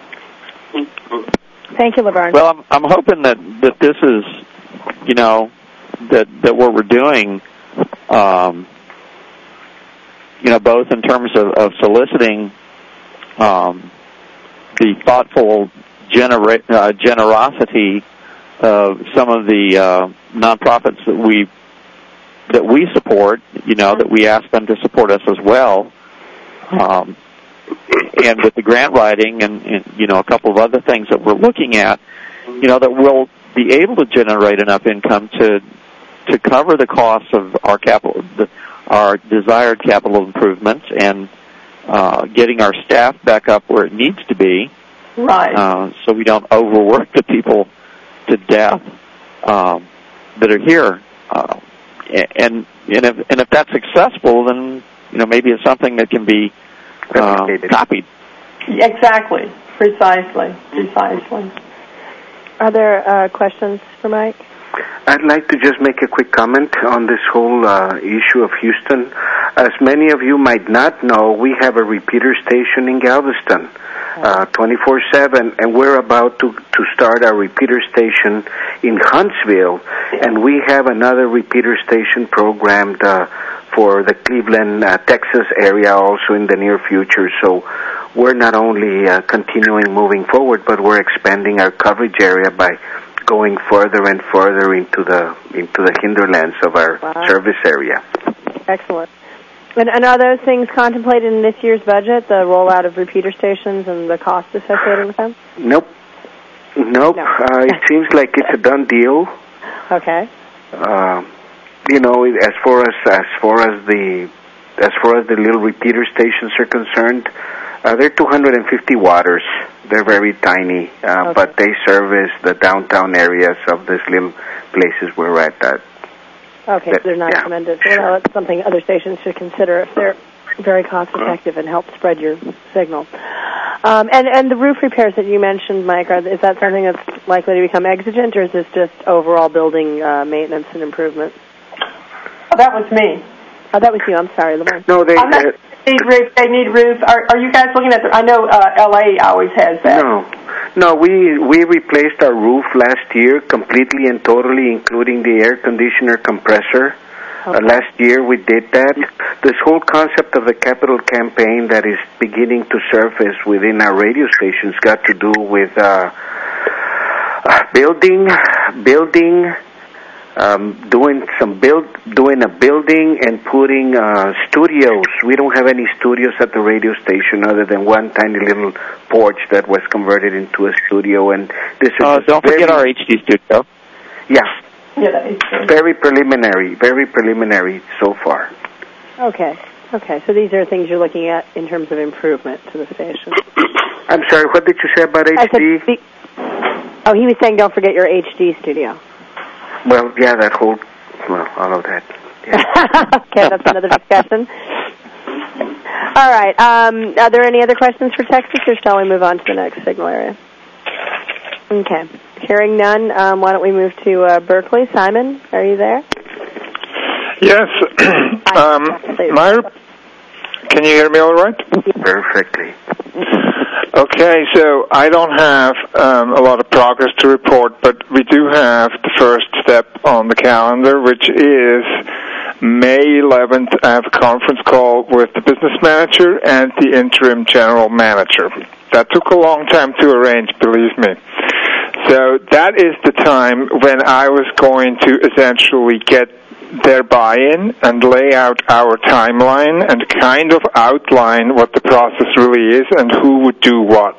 Thank you, Laverne. Well, I'm, I'm hoping that, that this is, you know, that that what we're doing, um, you know, both in terms of, of soliciting um, the thoughtful genera- uh, generosity of some of the uh, nonprofits that we that we support, you know, that we ask them to support us as well. Um, and with the grant writing and, and, you know, a couple of other things that we're looking at, you know, that we'll be able to generate enough income to to cover the costs of our capital, the, our desired capital improvements, and uh, getting our staff back up where it needs to be. Right. Uh, so we don't overwork the people to death um, that are here. Uh, And and if and if that's successful, then you know maybe it's something that can be um, copied. Exactly, precisely, precisely. Are there uh, questions for Mike? I'd like to just make a quick comment on this whole uh, issue of Houston. As many of you might not know, we have a repeater station in Galveston, uh, twenty-four seven, and we're about to, to start our repeater station in Huntsville, and we have another repeater station programmed uh, for the Cleveland, uh, Texas area also in the near future. So we're not only uh, continuing moving forward, but we're expanding our coverage area by going further and further into the into the hinterlands of our wow. service area. Excellent. And, and are those things contemplated in this year's budget, the rollout of repeater stations and the cost associated with them? Nope. Nope. No. Uh, it seems like it's a done deal. Okay. Uh, you know, as far as as far as the as far as the little repeater stations are concerned, uh, they're two hundred fifty waters. They're very tiny, uh, okay. but they service the downtown areas of these little places we're at. That. Okay, that, so they're not yeah, tremendous. sure. Well, it's something other stations should consider if they're very cost effective and help spread your signal. Um, and and the roof repairs that you mentioned, Mike, are, is that something that's likely to become exigent, or is this just overall building uh, maintenance and improvement? Oh, that was me. Oh, that was you. I'm sorry, Lamar. No, they. I'm not, Uh, they need roof. They need roofs. Are, are you guys looking at the? I know uh, L A always has that. No, no. We we replaced our roof last year completely and totally, including the air conditioner compressor. Okay. Uh, last year we did that. This whole concept of the capital campaign that is beginning to surface within our radio stations got to do with uh, uh, building, building, um, doing some build, doing a building and putting uh, studios. We don't have any studios at the radio station other than one tiny little porch that was converted into a studio. And this is Uh, don't very, forget our H D studio. Yeah. Yeah, that is true. Very preliminary, very preliminary so far. Okay. Okay. So these are things you're looking at in terms of improvement to the station. I'm sorry, what did you say about H D? I said, the, oh, he was saying don't forget your H D studio. Well, yeah, that whole, well, all of that. Yeah. Okay, that's another discussion. All right. Um, are there any other questions for Texas, or shall we move on to the next signal area? Okay. Hearing none, um, why don't we move to uh, Berkeley? Simon, are you there? Yes. um, my, can you hear me all right? Perfectly. Okay, so I don't have um, a lot of progress to report, but we do have the first step on the calendar, which is May eleventh. I have a conference call with the business manager and the interim general manager. That took a long time to arrange, believe me. So that is the time when I was going to essentially get their buy-in and lay out our timeline and kind of outline what the process really is and who would do what.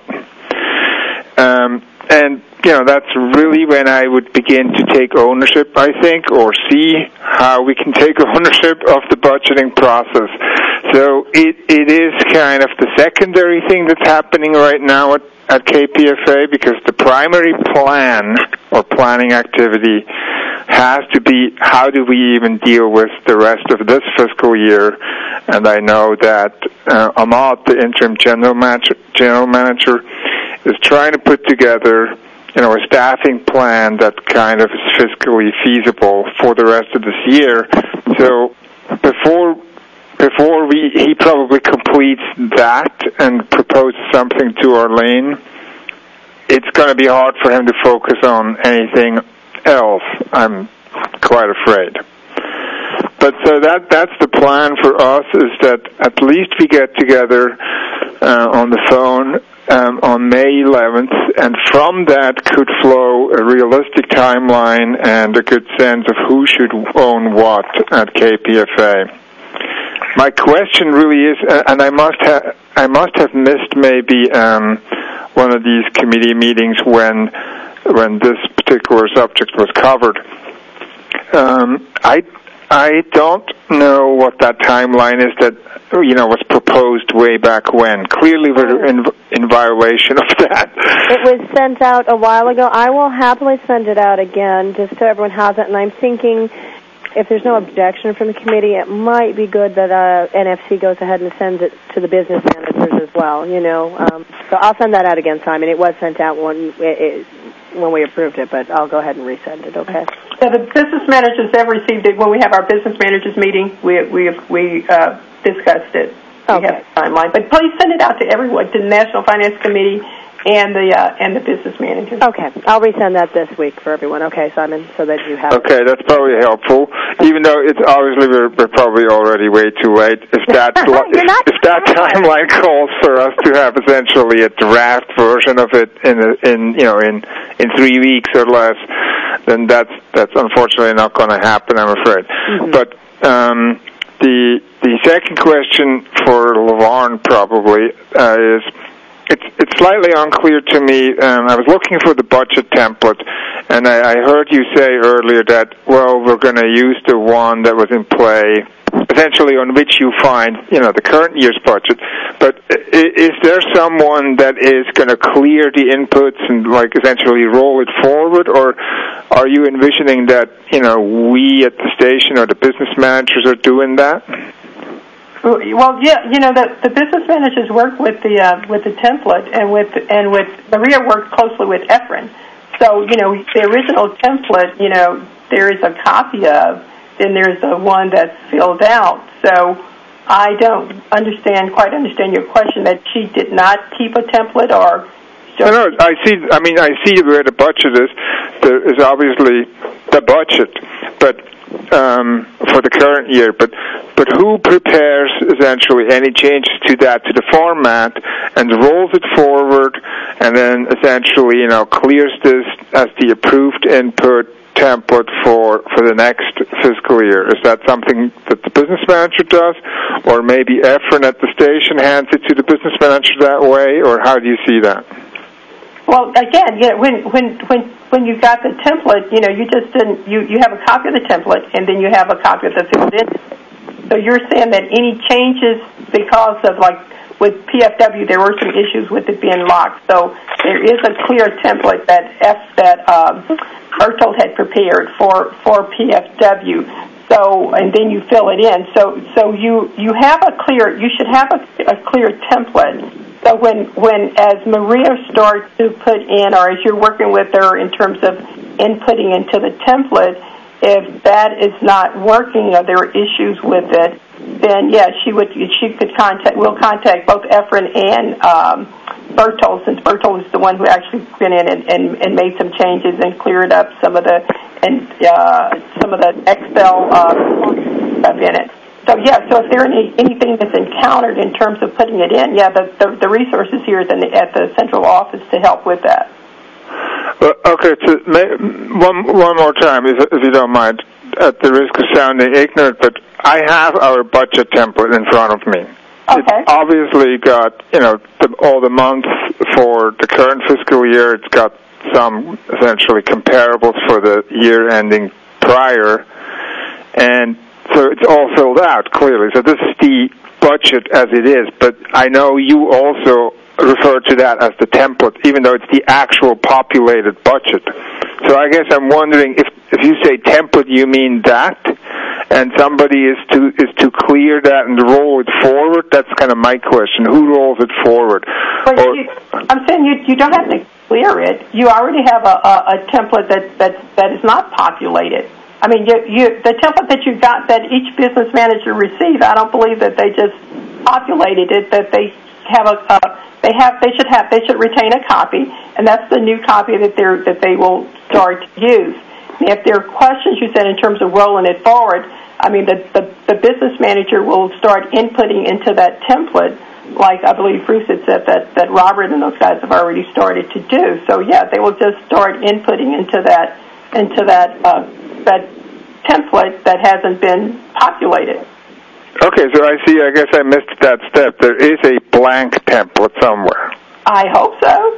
Um, and, you know, that's really when I would begin to take ownership, I think, or see how we can take ownership of the budgeting process. So it it is kind of the secondary thing that's happening right now at, at K P F A, because the primary plan or planning activity has to be how do we even deal with the rest of this fiscal year. And I know that uh, Ahmad, the interim general manager, general manager, is trying to put together, you know, a staffing plan that kind of is fiscally feasible for the rest of this year. So before before we he probably completes that and proposes something to Arlene, it's going to be hard for him to focus on anything else, I'm quite afraid. But so that that's the plan for us, is that at least we get together uh, on the phone um, on May eleventh, and from that could flow a realistic timeline and a good sense of who should own what at K P F A. My question really is, uh, and I must have I must have missed maybe um, one of these committee meetings when when this particular subject was covered. Um, I I don't know what that timeline is that, you know, was proposed way back when. Clearly we're in, in violation of that. It was sent out a while ago. I will happily send it out again just so everyone has it. And I'm thinking if there's no objection from the committee, it might be good that uh, N F C goes ahead and sends it to the business managers as well, you know. Um, so I'll send that out again, Simon. It was sent out when, it, it, when we approved it, but I'll go ahead and resend it, okay? So the business managers have received it. When we have our business managers meeting, we we we uh, discussed it. We Okay. have a timeline. But please send it out to everyone, to the National Finance Committee and the uh, and the business managers. Okay. I'll resend that this week for everyone, okay, Simon, so that you have Okay, that's probably helpful. Even though it's obviously we're, we're probably already way too late. If that You're not- if that timeline calls for us to have essentially a draft version of it in a, in you know in in three weeks or less, then that's that's unfortunately not going to happen, I'm afraid. Mm-hmm. But um, the the second question for LaVarn probably uh, is, it's it's slightly unclear to me. Um, I was looking for the budget template, and I, I heard you say earlier that, well, we're going to use the one that was in play, essentially on which you find, you know, the current year's budget. But is there someone that is going to clear the inputs and, like, essentially roll it forward, or are you envisioning that, you know, we at the station or the business managers are doing that? Well, yeah, you know, the, the business managers work with the uh, with the template, and with and with Maria worked closely with Efren. So, you know, the original template, you know, there is a copy of. Then there's the one that's filled out. So I don't understand, quite understand your question that she did not keep a template, or. No, no, I see. I mean, I see where the budget is. There is obviously the budget, but. Um, for the current year, but but who prepares essentially any changes to that, to the format, and rolls it forward, and then essentially, you know, clears this as the approved input template for for the next fiscal year? Is that something that the business manager does, or maybe Efren at the station hands it to the business manager that way, or how do you see that? Well, again, yeah, when when when when you got the template, you know, you just didn't. You, you have a copy of the template, and then you have a copy of the filled in. So you're saying that any changes, because of, like with P F W, there were some issues with it being locked. So there is a clear template that F that um, Bertold had prepared for for P F W. So, and then you fill it in. So so you you have a clear. You should have a, a clear template. So when, when as Maria starts to put in, or as you're working with her in terms of inputting into the template, if that is not working or there are issues with it, then yeah, she would she could contact. We'll contact both Efren and um, Bertold, since Bertold is the one who actually went in and, and, and made some changes and cleared up some of the and uh, some of the Excel uh, stuff in it. So, yeah, so if there any anything that's encountered in terms of putting it in, yeah, the, the, the resources here at the, at the central office to help with that. Well, okay, so one, one more time, if, if you don't mind, at the risk of sounding ignorant, but I have our budget template in front of me. Okay. It's obviously got, you know, the, all the months for the current fiscal year. It's got some, essentially, comparables for the year ending prior, and so it's all filled out, clearly. So this is the budget as it is, but I know you also refer to that as the template, even though it's the actual populated budget. So I guess I'm wondering, if if you say template, you mean that, and somebody is to is to clear that and roll it forward? That's kind of my question. Who rolls it forward? Well, or, you, I'm saying you you don't have to clear it. You already have a, a, a template that, that, that is not populated. I mean, you, you, the template that you got that each business manager received, I don't believe that they just populated it. That they have a, uh, they have, they should have, they should retain a copy, and that's the new copy that they that they will start to use. And if there are questions, you said, in terms of rolling it forward, I mean, the the, the business manager will start inputting into that template, like I believe Bruce had said that that Robert and those guys have already started to do. So yeah, they will just start inputting into that into that. Uh, that template that hasn't been populated. Okay, so I see, I guess I missed that step. There is a blank template somewhere. I hope so.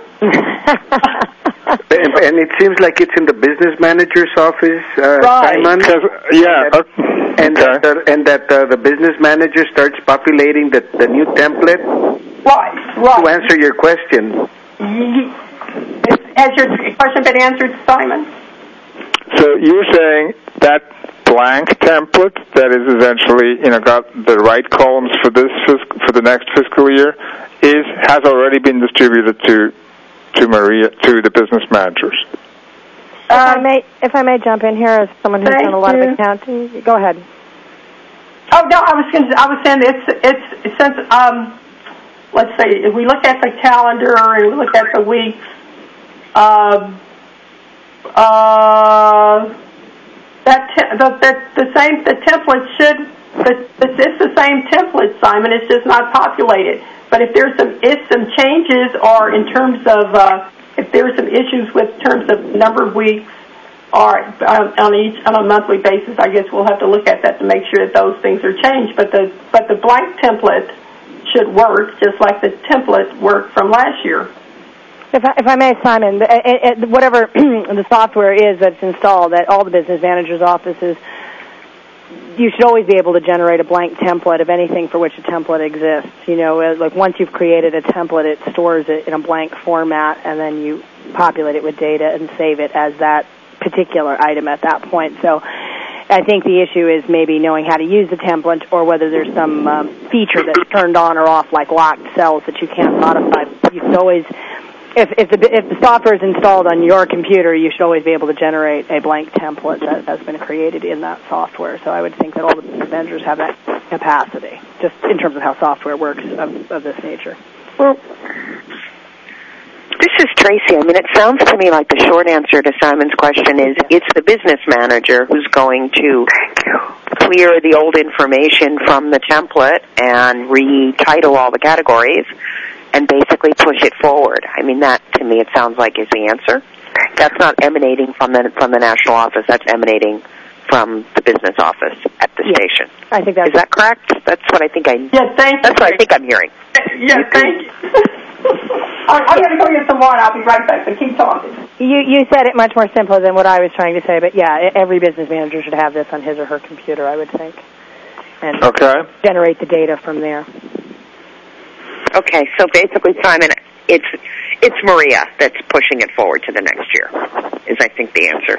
and, and it seems like it's in the business manager's office, uh, right. Simon. Yeah. And okay. that, uh, and that uh, the business manager starts populating the, the new template. Right, right. To answer your question. Has your question been answered, Simon? So you're saying that blank template that is essentially, you know, got the right columns for this fiscal, for the next fiscal year is has already been distributed to to Maria, to the business managers. If I may, if I may jump in here as someone who's done a lot you. of accounting, go ahead. Oh no, I was gonna, I was saying it's it's since um, let's say if we look at the calendar and we look at the weeks. Um, Uh, that te- the, the the same the template should the, it's the same template, Simon. It's just not populated. But if there's some if some changes, or in terms of uh, if there's some issues with terms of number of weeks, or uh, on each on a monthly basis, I guess we'll have to look at that to make sure that those things are changed. But the but the blank template should work just like the template worked from last year. If I, if I may, Simon, it, it, whatever the software is that's installed at all the business managers' offices, you should always be able to generate a blank template of anything for which a template exists. You know, like once you've created a template, it stores it in a blank format, and then you populate it with data and save it as that particular item at that point. So I think the issue is maybe knowing how to use the template, or whether there's some um, feature that's turned on or off, like locked cells that you can't modify. You should always... If, if, the, if the software is installed on your computer, you should always be able to generate a blank template that has been created in that software. So I would think that all the business managers have that capacity, just in terms of how software works of, of this nature. Well, this is Tracy. I mean, it sounds to me like the short answer to Simon's question is it's the business manager who's going to clear the old information from the template and retitle all the categories and basically push it forward. I mean, that, to me, it sounds like is the answer. That's not emanating from the from the national office. That's emanating from the business office at the yeah, station. I think that's... Is that correct? That's what I think I... Yeah, thank you. That's what I think I'm hearing. Yeah, thank you. I'm going to go get some water. I'll be right back, but keep talking. You, you said it much more simpler than what I was trying to say, but yeah, every business manager should have this on his or her computer, I would think, and okay. generate the data from there. Okay, so basically, Simon, it's it's Maria that's pushing it forward to the next year, is I think the answer.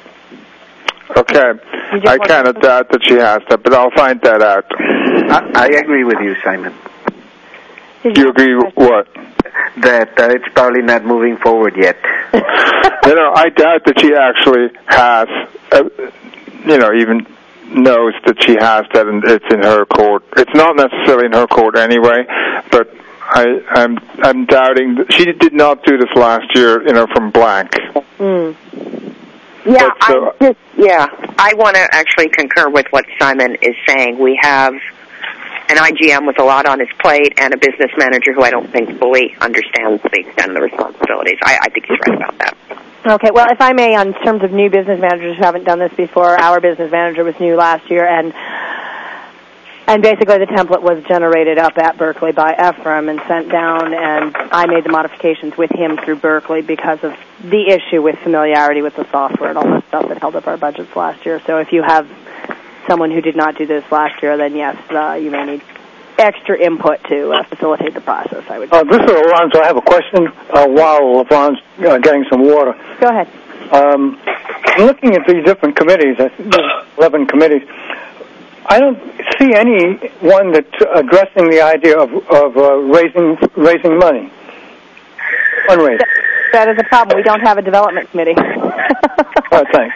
Okay. I cannot doubt that she has that, but I'll find that out. I, I agree with you, Simon. Do you agree with what? That uh, it's probably not moving forward yet. You know, I doubt that she actually has, uh, you know, even knows that she has that and it's in her court. It's not necessarily in her court anyway, but I, I'm I'm doubting that she did not do this last year, you know, from blank. Mm. Yeah, but, so, I just, yeah, I want to actually concur with what Simon is saying. We have an I G M with a lot on his plate and a business manager who I don't think fully understands the extent of the responsibilities. I, I think he's right about that. Okay, well, if I may, on terms of new business managers who haven't done this before, our business manager was new last year, and and basically the template was generated up at Berkeley by Ephraim and sent down, and I made the modifications with him through Berkeley because of the issue with familiarity with the software and all that stuff that held up our budgets last year. So if you have someone who did not do this last year, then yes, uh, you may need extra input to uh, facilitate the process, I would say. Uh, this is Alonzo. I have a question uh, while LeVon's uh, getting some water. Go ahead. Um, I'm looking at these different committees. I think there's eleven committees. I don't see any one that's addressing the idea of, of uh, raising raising money. Fundraising. That, that is a problem. We don't have a development committee. Oh, thanks.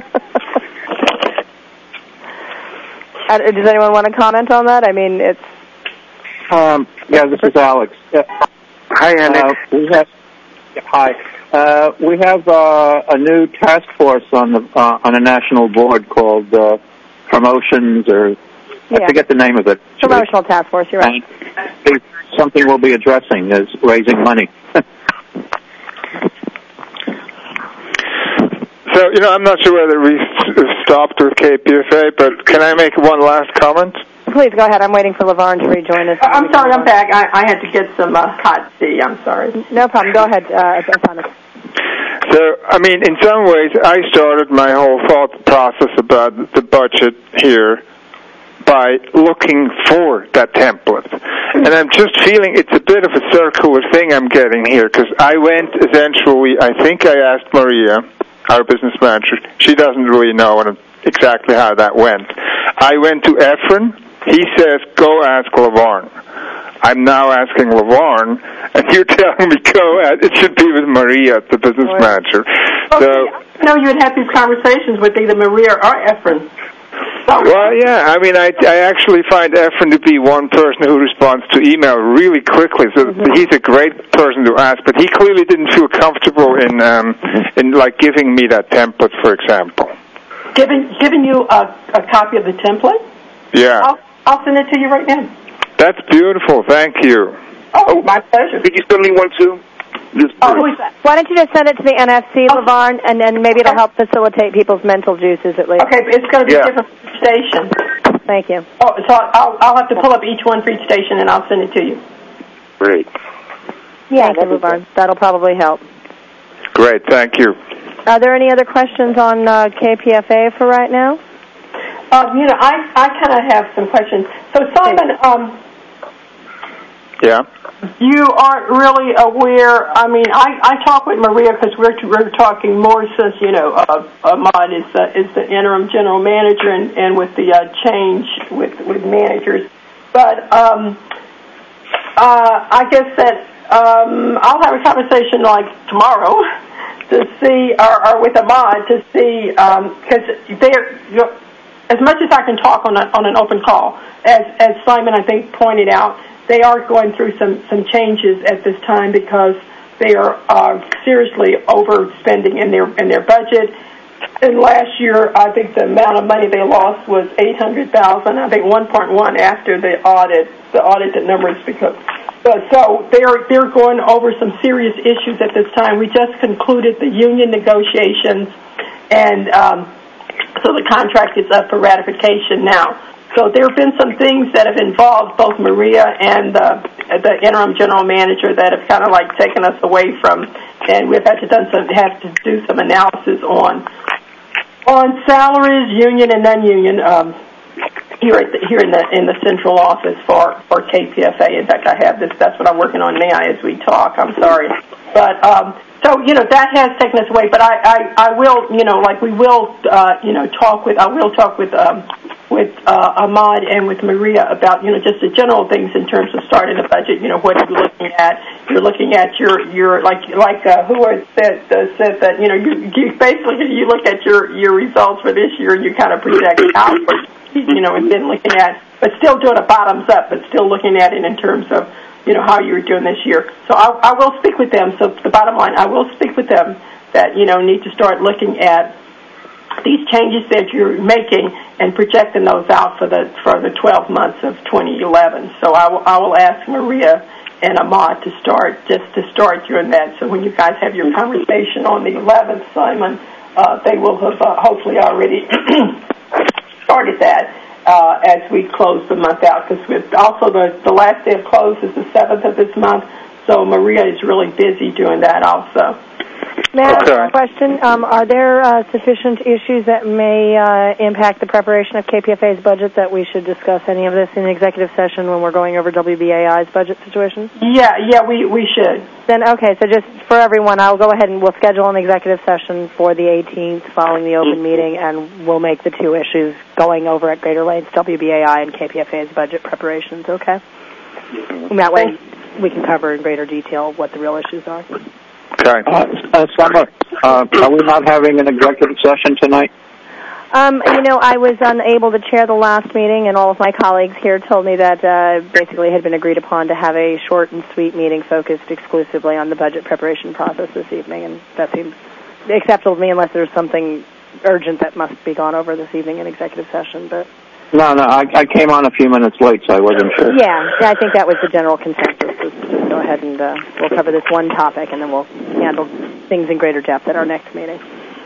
uh, does anyone want to comment on that? I mean, it's... Um, yeah, this is Alex. Yeah. Hi, Alex. Uh, we have, yeah, hi. Uh, we have uh, a new task force on the uh, on a national board called uh, Promotions, or yeah. I forget the name of it. Promotional Task Force, you're right. And something we'll be addressing is raising money. So, you know, I'm not sure whether we stopped with K P F A, but can I make one last comment? Please go ahead. I'm waiting for LeVarn to rejoin us. I'm sorry, I'm back. I, I had to get some uh, hot tea. I'm sorry. No problem. Go ahead, uh, Thomas. So, I mean, in some ways, I started my whole thought process about the budget here by looking for that template. And I'm just feeling it's a bit of a circular thing I'm getting here, because I went essentially, I think I asked Maria, our business manager. She doesn't really know exactly how that went. I went to Ephraim. He says, go ask LeVarn. I'm now asking LeVarn, and you're telling me go at, it should be with Maria, the business Right. manager. Okay, So, I know you would have these conversations with either Maria or Ephraim. well, yeah, I mean, I, I actually find Ephraim to be one person who responds to email really quickly, so mm-hmm. he's a great person to ask, but he clearly didn't feel comfortable in, um, in like, giving me that template, for example. Giving, giving you a, a copy of the template? Yeah. I'll, I'll send it to you right now. That's beautiful. Thank you. Oh, my pleasure. Did you send me one too? Just oh, who is that? Why don't you just send it to the N F C, oh. LeVarn, and then maybe it'll help facilitate people's mental juices at least. Okay, it's going to be yeah. different station. Thank you. Oh, so I'll, I'll have to pull up each one for each station, and I'll send it to you. Great. Yeah, thank you, LeVarn. That'll probably help. Great, thank you. Are there any other questions on uh, K P F A for right now? Uh, you know, I, I kind of have some questions. So, Simon, um, yeah, you aren't really aware. I mean, I, I talk with Maria because we're we're talking more since you know uh, Ahmad is uh, is the interim general manager and, and with the uh, change with with managers. But um, uh, I guess that um, I'll have a conversation like tomorrow to see, or, or with Ahmad to see because um, they're. You know, as much as I can talk on, a, on an open call, as, as Simon, I think, pointed out, they are going through some, some changes at this time because they are uh, seriously overspending in their in their budget. And last year, I think the amount of money they lost was eight hundred thousand dollars. I think one point one after the audit, the audited numbers. Because, but so they're they're going over some serious issues at this time. We just concluded the union negotiations, and um, so the contract is up for ratification now. So there have been some things that have involved both Maria and uh, the interim general manager that have kind of like taken us away from, and we've had to done some have to do some analysis on on salaries, union and non-union, um, here at the, here in the in the central office for for K P F A. In fact, I have this. That's what I'm working on now as we talk. I'm sorry, but. Um, So, you know, that has taken us away, but I, I, I will, you know, like we will, uh, you know, talk with, I will talk with, um, with, uh, Ahmad and with Maria about, you know, just the general things in terms of starting a budget, you know, what are you looking at? You're looking at your, your, like, like, uh, who are, said, uh, said that, you know, you, you basically, you look at your, your results for this year and you kind of project outward, you know, and then looking at, but still doing a bottoms up, but still looking at it in terms of, you know, how you were doing this year. So I, I will speak with them. So the bottom line, I will speak with them that, you know, need to start looking at these changes that you're making and projecting those out for the for the twelve months of twenty eleven. So I will, I will ask Maria and Ahmad to start, just to start doing that. So when you guys have your conversation on the eleventh, Simon, uh, they will have uh, hopefully already started that. Uh, as we close the month out, because also the, the last day of close is the seventh of this month, so Maria is really busy doing that also. May I ask a question? Um, are there uh, sufficient issues that may uh, impact the preparation of K P F A's budget that we should discuss any of this in executive session when we're going over W B A I's budget situation? Yeah, yeah, we, we should. Then, okay, so just for everyone, I'll go ahead and we'll schedule an executive session for the eighteenth following the open meeting, and we'll make the two issues going over at Greater Lanes, W B A I and K P F A's budget preparations, okay? And that way we can cover in greater detail what the real issues are. Okay. Uh, uh, Summer, uh, are we not having an executive session tonight? Um, you know, I was unable to chair the last meeting, and all of my colleagues here told me that uh, basically it had been agreed upon to have a short and sweet meeting focused exclusively on the budget preparation process this evening, and that seems acceptable to me unless there's something urgent that must be gone over this evening in executive session. But No, no, I, I came on a few minutes late, so I wasn't sure. Yeah, yeah, I think that was the general consensus. Just, just go ahead and uh, we'll cover this one topic, and then we'll handle things in greater depth at our next meeting.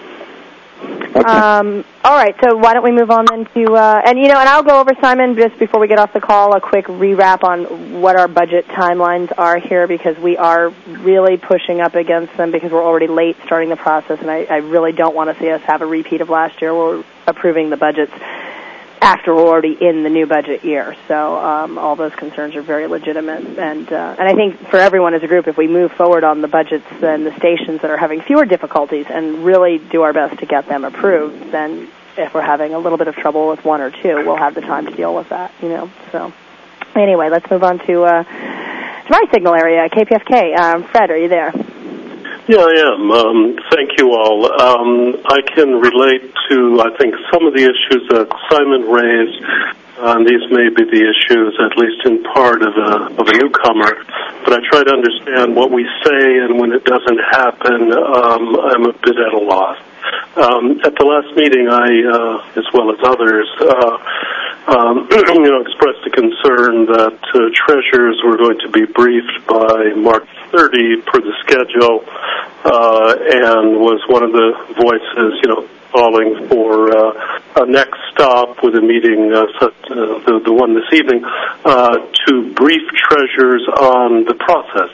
Okay. Um, all right, so why don't we move on then to, uh, and you know, and I'll go over, Simon, just before we get off the call, a quick re-wrap on what our budget timelines are here, because we are really pushing up against them because we're already late starting the process, and I, I really don't want to see us have a repeat of last year. We're approving the budgets after we're already in the new budget year. So um, all those concerns are very legitimate. And uh, and I think for everyone as a group, if we move forward on the budgets and the stations that are having fewer difficulties and really do our best to get them approved, then if we're having a little bit of trouble with one or two, we'll have the time to deal with that, you know. So anyway, let's move on to, uh, to my signal area, K P F K. Um, Fred, are you there? Yeah, I am. Um, thank you all. Um, I can relate to, I think, some of the issues that Simon raised. Uh, these may be the issues, at least in part, of a, of a newcomer. But I try to understand what we say, and when it doesn't happen, um, I'm a bit at a loss. Um, at the last meeting, I, uh, as well as others, uh, um, you know, expressed a concern that uh, treasurers were going to be briefed by March thirtieth per the schedule, uh, and was one of the voices, you know, calling for uh, a next stop with a meeting, uh, such, uh, the, the one this evening, uh, to brief treasurers on the process.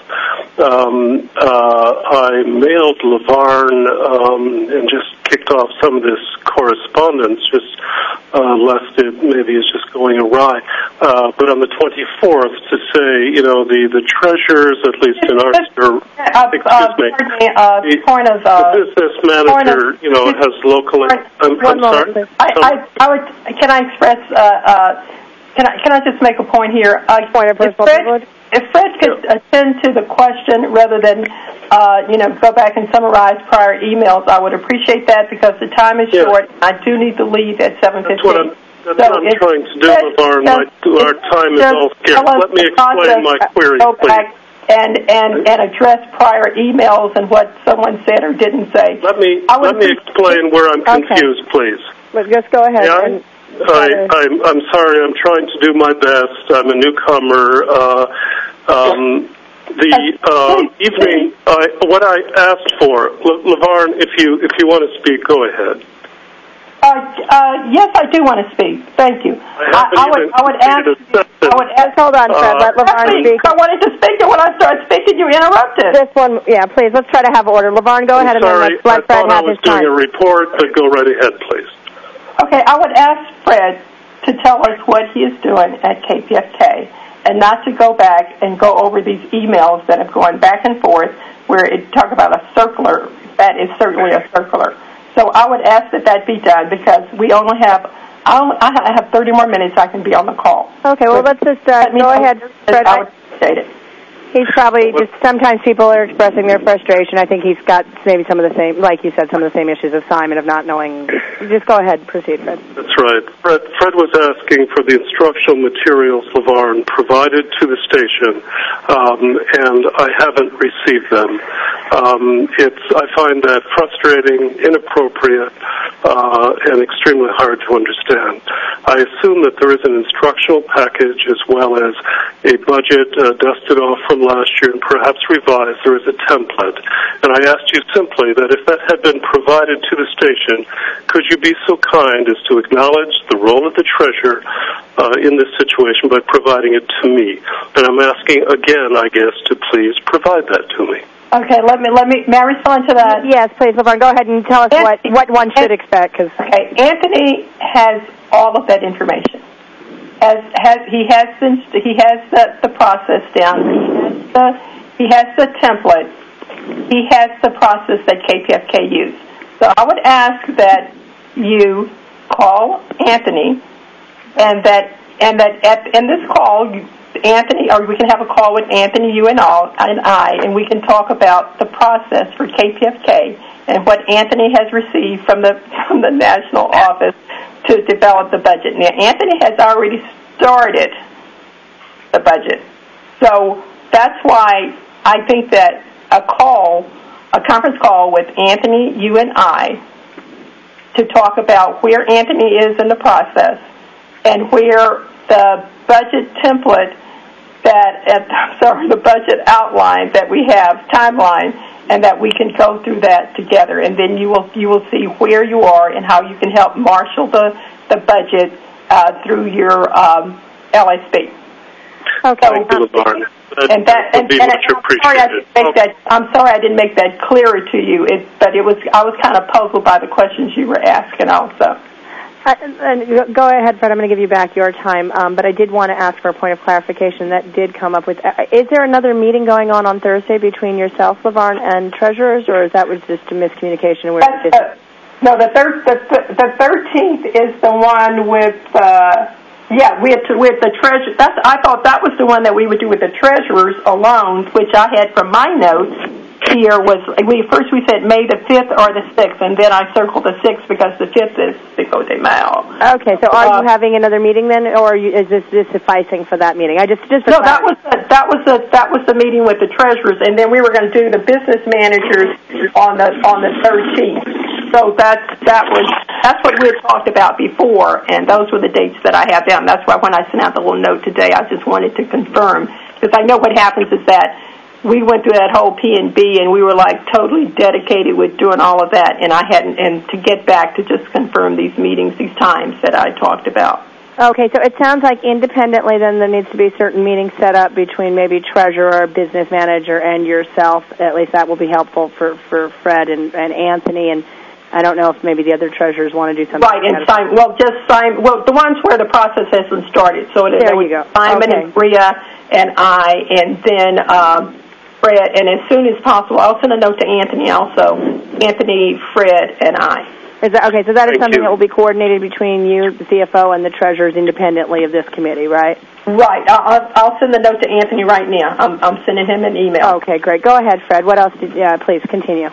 Um, uh, I mailed LaVarn um, and just kicked off some of this correspondence, just uh, lest it maybe is just going awry. Uh, but on the twenty-fourth, to say, you know, the, the treasurers, at least in our sphere, uh, excuse uh, me, me uh, the, point of, uh, the business manager, of, you know, has locally. I'm, I'm sorry. I, I, I would. Can I express? Uh, uh, can I? Can I just make a point here? Uh, point of if Fred, if Fred could yeah. attend to the question rather than, uh, you know, go back and summarize prior emails, I would appreciate that because the time is yeah. short. I do need to leave at seven fifteen. That's so what I'm trying to do, LaVarn. Our time is all scarce. Let me explain my query, please. And, and, and address prior emails and what someone said or didn't say. Let me let me explain where I'm confused, okay. please. Well, just go ahead. Yeah, and, I, I'm, I'm sorry. I'm trying to do my best. I'm a newcomer. Uh, um, the uh, evening, I, what I asked for, LaVarn, if you if you want to speak, go ahead. Uh, uh, yes, I do want to speak. Thank you. I, I, I would, I would ask. I would ask. Hold on, Fred. Let LaVarn speak. I wanted to speak, and when I started speaking, you interrupted. This one, yeah, please. Let's try to have order. LaVarn, go I'm ahead sorry, and then let Fred have his time. I thought I was doing a report, but go right ahead, please. Okay, I would ask Fred to tell us what he is doing at K P F K, and not to go back and go over these emails that have gone back and forth, where it talk about a circular. That is certainly a circular. So I would ask that that be done because we only have, I, only, I have thirty more minutes I can be on the call. Okay, well, let's just uh, go ahead, Fred. I would appreciate it. He's probably just, sometimes people are expressing their frustration. I think he's got maybe some of the same, like you said, some of the same issues as Simon of not knowing. Just go ahead, proceed, Fred. That's right. Fred, Fred was asking for the instructional materials LaVarn provided to the station, um, and I haven't received them. Um, it's, I find that frustrating, inappropriate, uh, and extremely hard to understand. I assume that there is an instructional package as well as a budget uh, dusted off from last year and perhaps revised. There is a template. And I asked you simply that if that had been provided to the station, could you be so kind as to acknowledge the role of the treasurer uh, in this situation by providing it to me? And I'm asking again, I guess, to please provide that to me. Okay, let me, let me, may I respond to that? Yes, please, LaVarn. Go ahead and tell us Anthony, what, what one should Anthony, expect. Cause okay, Anthony has all of that information. Has, has, he has the, he has the, the process down. He has the, he has the template. He has the process that K P F K used. So I would ask that you call Anthony, and that and that at in this call, you, Anthony, or we can have a call with Anthony, you and all, and I, and we can talk about the process for K P F K and what Anthony has received from the from the national office to develop the budget. Now, Anthony has already started the budget. So that's why I think that a call, a conference call with Anthony, you and I, to talk about where Anthony is in the process and where the budget template that, at, sorry, the budget outline that we have, timeline, and that we can go through that together. And then you will you will see where you are and how you can help marshal the, the budget uh, through your um, L S B. Okay. Thank you, LaVarn. And that, and, and much I'm sorry I didn't make that. I'm sorry I didn't make that clearer to you. It, but it was I was kind of puzzled by the questions you were asking, also. Uh, and go ahead, Fred. I'm going to give you back your time. Um, but I did want to ask for a point of clarification that did come up with. Uh, is there another meeting going on on Thursday between yourself, LaVarn, and treasurers, or is that was just a miscommunication? Where That's, uh, no, the thir- the the thirteenth is the one with. Uh, Yeah, with with the treasure. That's I thought that was the one that we would do with the treasurers alone, which I had from my notes here was we first we said May the fifth or the sixth, and then I circled the sixth because the fifth is Cinco de Mayo. Okay, so are uh, you having another meeting then, or is this this sufficing for that meeting? I just just no, that was the, that was the that was the meeting with the treasurers, and then we were going to do the business managers on the on the thirteenth. So that's that was that's what we had talked about before, and those were the dates that I have down. That's why when I sent out the little note today, I just wanted to confirm because I know what happens is that we went through that whole P and B, and we were like totally dedicated with doing all of that. And I hadn't, and to get back to just confirm these meetings, these times that I talked about. Okay, so it sounds like independently then there needs to be certain meetings set up between maybe treasurer, business manager, and yourself. At least that will be helpful for, for Fred and, and Anthony. And I don't know if maybe the other treasurers want to do something. Right, and Simon, well, just Simon, well, the ones where the process hasn't started. So it, there you go. Simon okay. and Bria and I, and then um, Fred. And as soon as possible, I'll send a note to Anthony also. Anthony, Fred, and I. Is that, okay, so that is Thank something you. that will be coordinated between you, the C F O, and the treasurers independently of this committee, right? Right. I'll, I'll send the note to Anthony right now. I'm, I'm sending him an email. Okay, great. Go ahead, Fred. What else did you, uh, please continue.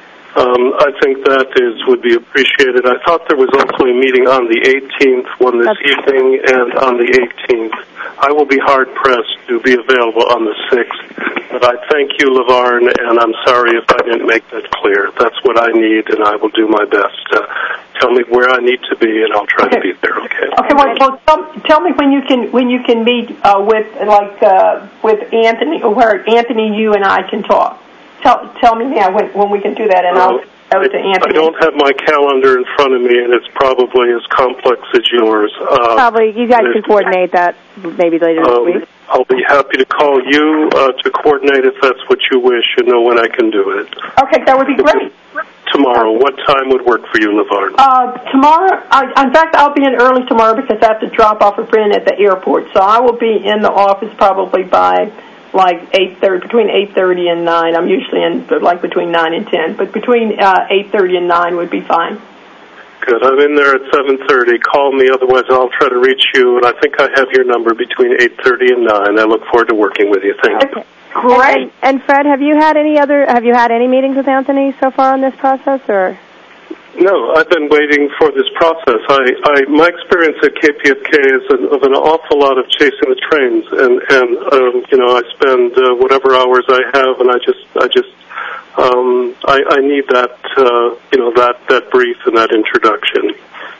Um, I think that is would be appreciated. I thought there was also a meeting on the eighteenth, one this That's evening, and on the eighteenth. I will be hard-pressed to be available on the sixth, but I thank you, LaVarn, and I'm sorry if I didn't make that clear. That's what I need, and I will do my best. Uh, tell me where I need to be, and I'll try to be there, okay? Okay, well, well tell, tell me when you can when you can meet uh, with, like, uh, with Anthony, or where Anthony, you, and I can talk. Tell tell me now when, when we can do that, and well, I'll go to Anthony. I don't have my calendar in front of me, and it's probably as complex as yours. Uh, Probably. You guys can coordinate that maybe later um, this week. I'll be happy to call you uh, to coordinate if that's what you wish and know when I can do it. Okay, that would be great. Tomorrow, what time would work for you, LaVarn? Uh, tomorrow, I, in fact, I'll be in early tomorrow because I have to drop off a friend at the airport. So I will be in the office probably by like eight thirty, between eight thirty and nine. I'm usually in like between nine and ten, but between uh, eight thirty and nine would be fine. Good. I'm in there at seven thirty. Call me, otherwise I'll try to reach you, and I think I have your number between eight thirty and nine. I look forward to working with you. Thank you. Great. And, and Fred, have you had any other? Have you had any meetings with Anthony so far on this process, or? No, I've been waiting for this process. I, I my experience at K P F K is an, of an awful lot of chasing the trains, and and um, you know I spend uh, whatever hours I have, and I just I just um, I, I need that uh, you know that that brief and that introduction.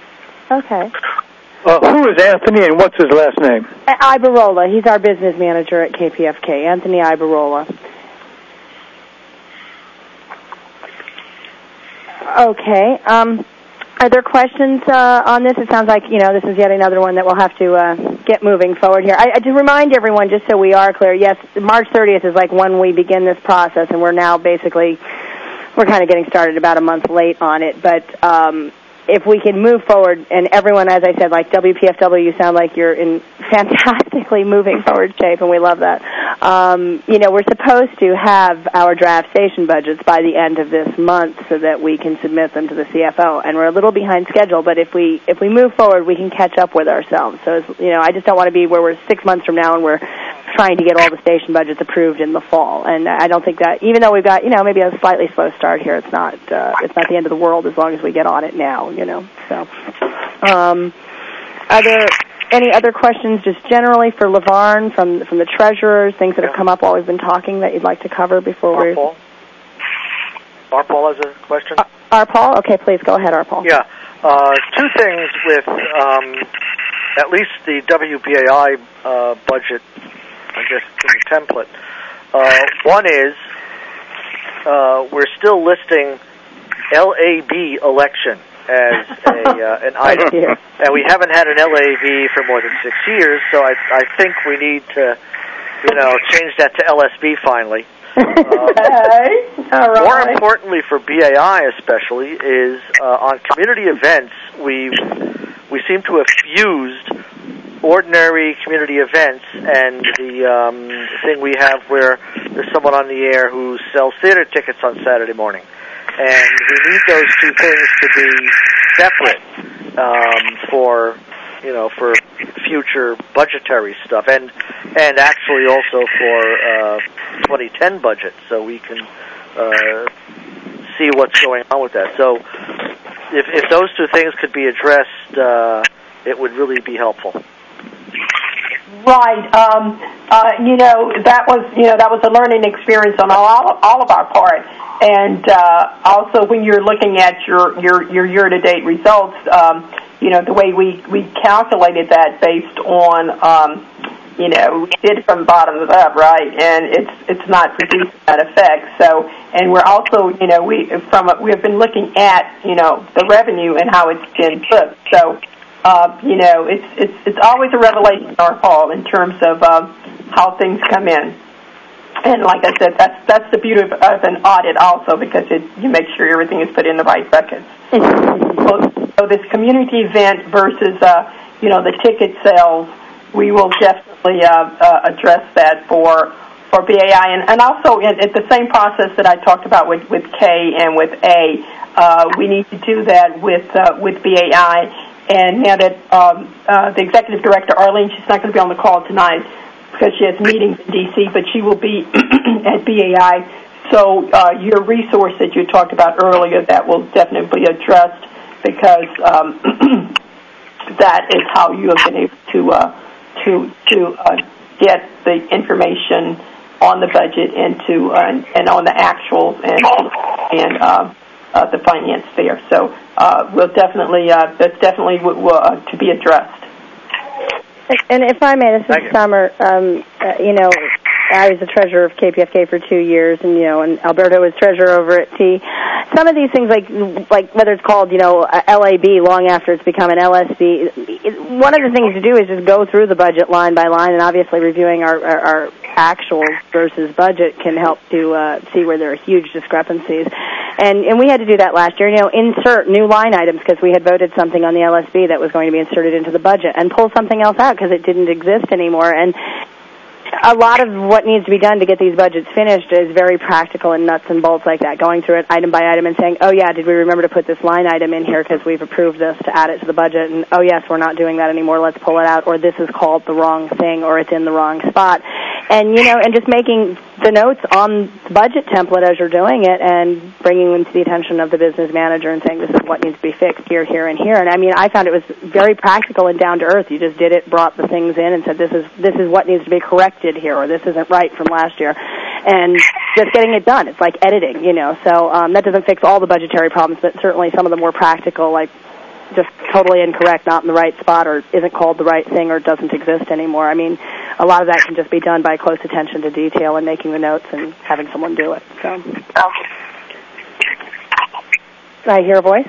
Okay. Uh, who is Anthony, and what's his last name? Ibarola. He's our business manager at K P F K. Anthony Ibarola. Okay. Um, are there questions uh, on this? It sounds like, you know, this is yet another one that we'll have to uh, get moving forward here. I, I to remind everyone, just so we are clear, yes, March thirtieth is like when we begin this process, and we're now basically, we're kind of getting started about a month late on it, but um, if we can move forward, and everyone, as I said, like W P F W, you sound like you're in fantastically moving forward shape, and we love that. Um, you know, we're supposed to have our draft station budgets by the end of this month so that we can submit them to the C F O, and we're a little behind schedule, but if we if we move forward, we can catch up with ourselves. So, it's, you know, I just don't want to be where we're six months from now and we're trying to get all the station budgets approved in the fall, and I don't think that, even though we've got, you know, maybe a slightly slow start here, it's not uh, it's not the end of the world as long as we get on it now, you know. So, um, are there any other questions just generally for LaVarn from from the treasurers, things that have come up while we've been talking that you'd like to cover before we... Paul? R. Paul has a question? Uh, R. Paul? Okay, please go ahead, R. Paul. Yeah. Uh, two things with um, at least the W P A I uh, budget, I guess, in the template. Uh, one is uh, we're still listing L A B election as a uh, an item, and we haven't had an L A B for more than six years. So I I think we need to, you know, change that to L S B finally. Um, okay. All right. More importantly for B A I especially is uh, on community events we we seem to have fused ordinary community events and the um, thing we have where there's someone on the air who sells theater tickets on Saturday morning. And we need those two things to be separate um, for, you know, for future budgetary stuff, and and actually also for uh, twenty ten budget, so we can uh, see what's going on with that. So, if if those two things could be addressed, uh, it would really be helpful. Right. Um, uh, you know, that was you know that was a learning experience on all all of our part, and uh, also when you're looking at your your, your year-to-date results, um, you know, the way we, we calculated that based on um, you know, we did it from bottoms up, right? And it's it's not producing that effect. So, and we're also, you know, we from a, we have been looking at, you know, the revenue and how it's been booked. So, uh, you know, it's it's it's always a revelation, our Paul, in terms of um, how things come in. And like I said, that's that's the beauty of, of an audit also, because it, you make sure everything is put in the right buckets. So, so this community event versus, uh, you know, the ticket sales, we will definitely uh, uh, address that for for B A I. And, and also, in, in the same process that I talked about with, with K and with A, uh, we need to do that with uh, with B A I. And now that um, uh, the executive director, Arlene, she's not going to be on the call tonight, because she has meetings in D C, but she will be at B A I. So uh, your resource that you talked about earlier, that will definitely be addressed, because um, that is how you have been able to uh, to to uh, get the information on the budget and to uh, and on the actuals and and uh, uh, the finance there. So uh, we'll definitely uh, that's definitely w- w- uh, to be addressed. And if I may, this is Summer. Um, uh, you know, I was the treasurer of K P F K for two years, and you know, and Alberto was treasurer over at T. Some of these things, like like whether it's called, you know, L A B long after it's become an L S B, it, one of the things to do is just go through the budget line by line, and obviously reviewing our our, our actuals versus budget can help to uh, see where there are huge discrepancies. And and we had to do that last year. You know, insert new line items because we had voted something on the L S B that was going to be inserted into the budget, and pull something else out because it didn't exist anymore. And a lot of what needs to be done to get these budgets finished is very practical and nuts and bolts like that, going through it item by item and saying, oh, yeah, did we remember to put this line item in here because we've approved this to add it to the budget, and, oh, yes, we're not doing that anymore, let's pull it out, or this is called the wrong thing, or it's in the wrong spot. And, you know, and just making the notes on the budget template as you're doing it and bringing them to the attention of the business manager and saying this is what needs to be fixed here, here, and here. And, I mean, I found it was very practical and down to earth. You just did it, brought the things in, and said this is this is what needs to be corrected here, or this isn't right from last year. And just getting it done. It's like editing, you know. So um, that doesn't fix all the budgetary problems, but certainly some of the more practical, like just totally incorrect, not in the right spot, or isn't called the right thing, or doesn't exist anymore. I mean, a lot of that can just be done by close attention to detail and making the notes and having someone do it. So, I hear a voice?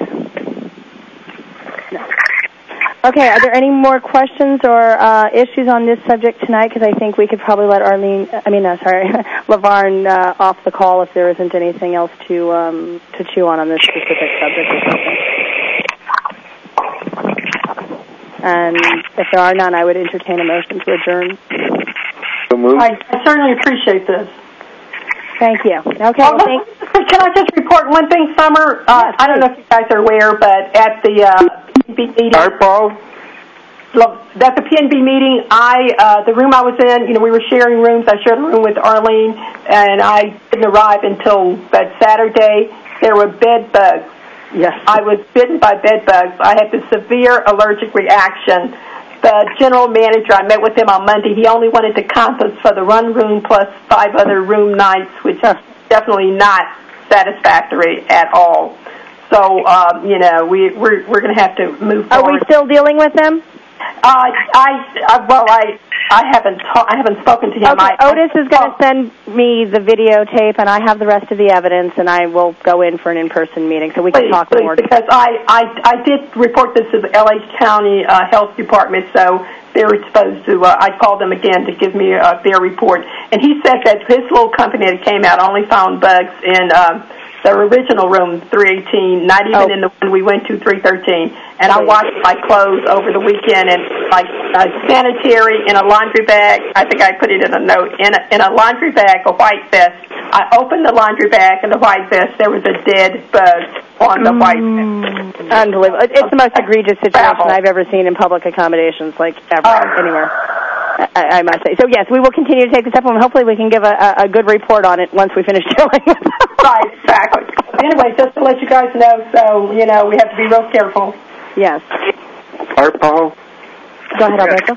No. Okay, are there any more questions or uh, issues on this subject tonight? Because I think we could probably let Arlene, I mean, uh, sorry, LaVarn uh, off the call if there isn't anything else to um, to chew on on this specific subject or something. And if there are none, I would entertain a motion to adjourn. So moved. I, I certainly appreciate this. Thank you. Okay. Oh, well, thank can I just report one thing, Summer? Uh, yes, I don't know if you guys are aware, but at the uh, P N B meeting, Our Paul? at the P N B meeting, I uh, the room I was in, you know, we were sharing rooms. I shared a room with Arlene, and I didn't arrive until that Saturday. There were bed bugs. Yes. I was bitten by bed bugs. I had this severe allergic reaction. The general manager, I met with him on Monday. He only wanted to comp us for the run room plus five other room nights, which is definitely not satisfactory at all. So, um, you know, we, we're we're going to have to move forward. Are we still dealing with them? Uh, I, I well, I I haven't ta- I haven't spoken to him. Okay, I, Otis is going to send me the videotape, and I have the rest of the evidence, and I will go in for an in-person meeting so we can please, talk please, more. Because I, I I did report this to the L A County uh, Health Department, so they were supposed to. Uh, I called them again to give me uh, their report, and he said that his little company that came out only found bugs in. Um, The original room, three eighteen, not even oh. in the one we went to, three thirteen. And I washed my clothes over the weekend in like a sanitary in a laundry bag. I think I put it in a note in a, in a laundry bag, a white vest. I opened the laundry bag and the white vest. There was a dead bug on the mm. white vest. Unbelievable! It's the most egregious situation I've ever seen in public accommodations, like ever uh, anywhere. I, I must say. So, yes, we will continue to take this up, and hopefully we can give a, a, a good report on it once we finish dealing with it. Right, exactly. Anyway, just to let you guys know, so, you know, we have to be real careful. Yes. Our Paul? Go ahead, Alberto.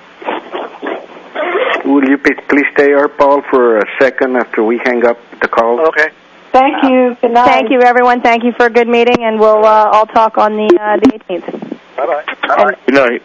Will you please stay, our Paul, for a second after we hang up the call? Okay. Thank you. Good night. Thank you, everyone. Thank you for a good meeting, and we'll uh, all talk on the, uh, the eighteenth. Bye-bye. Good night.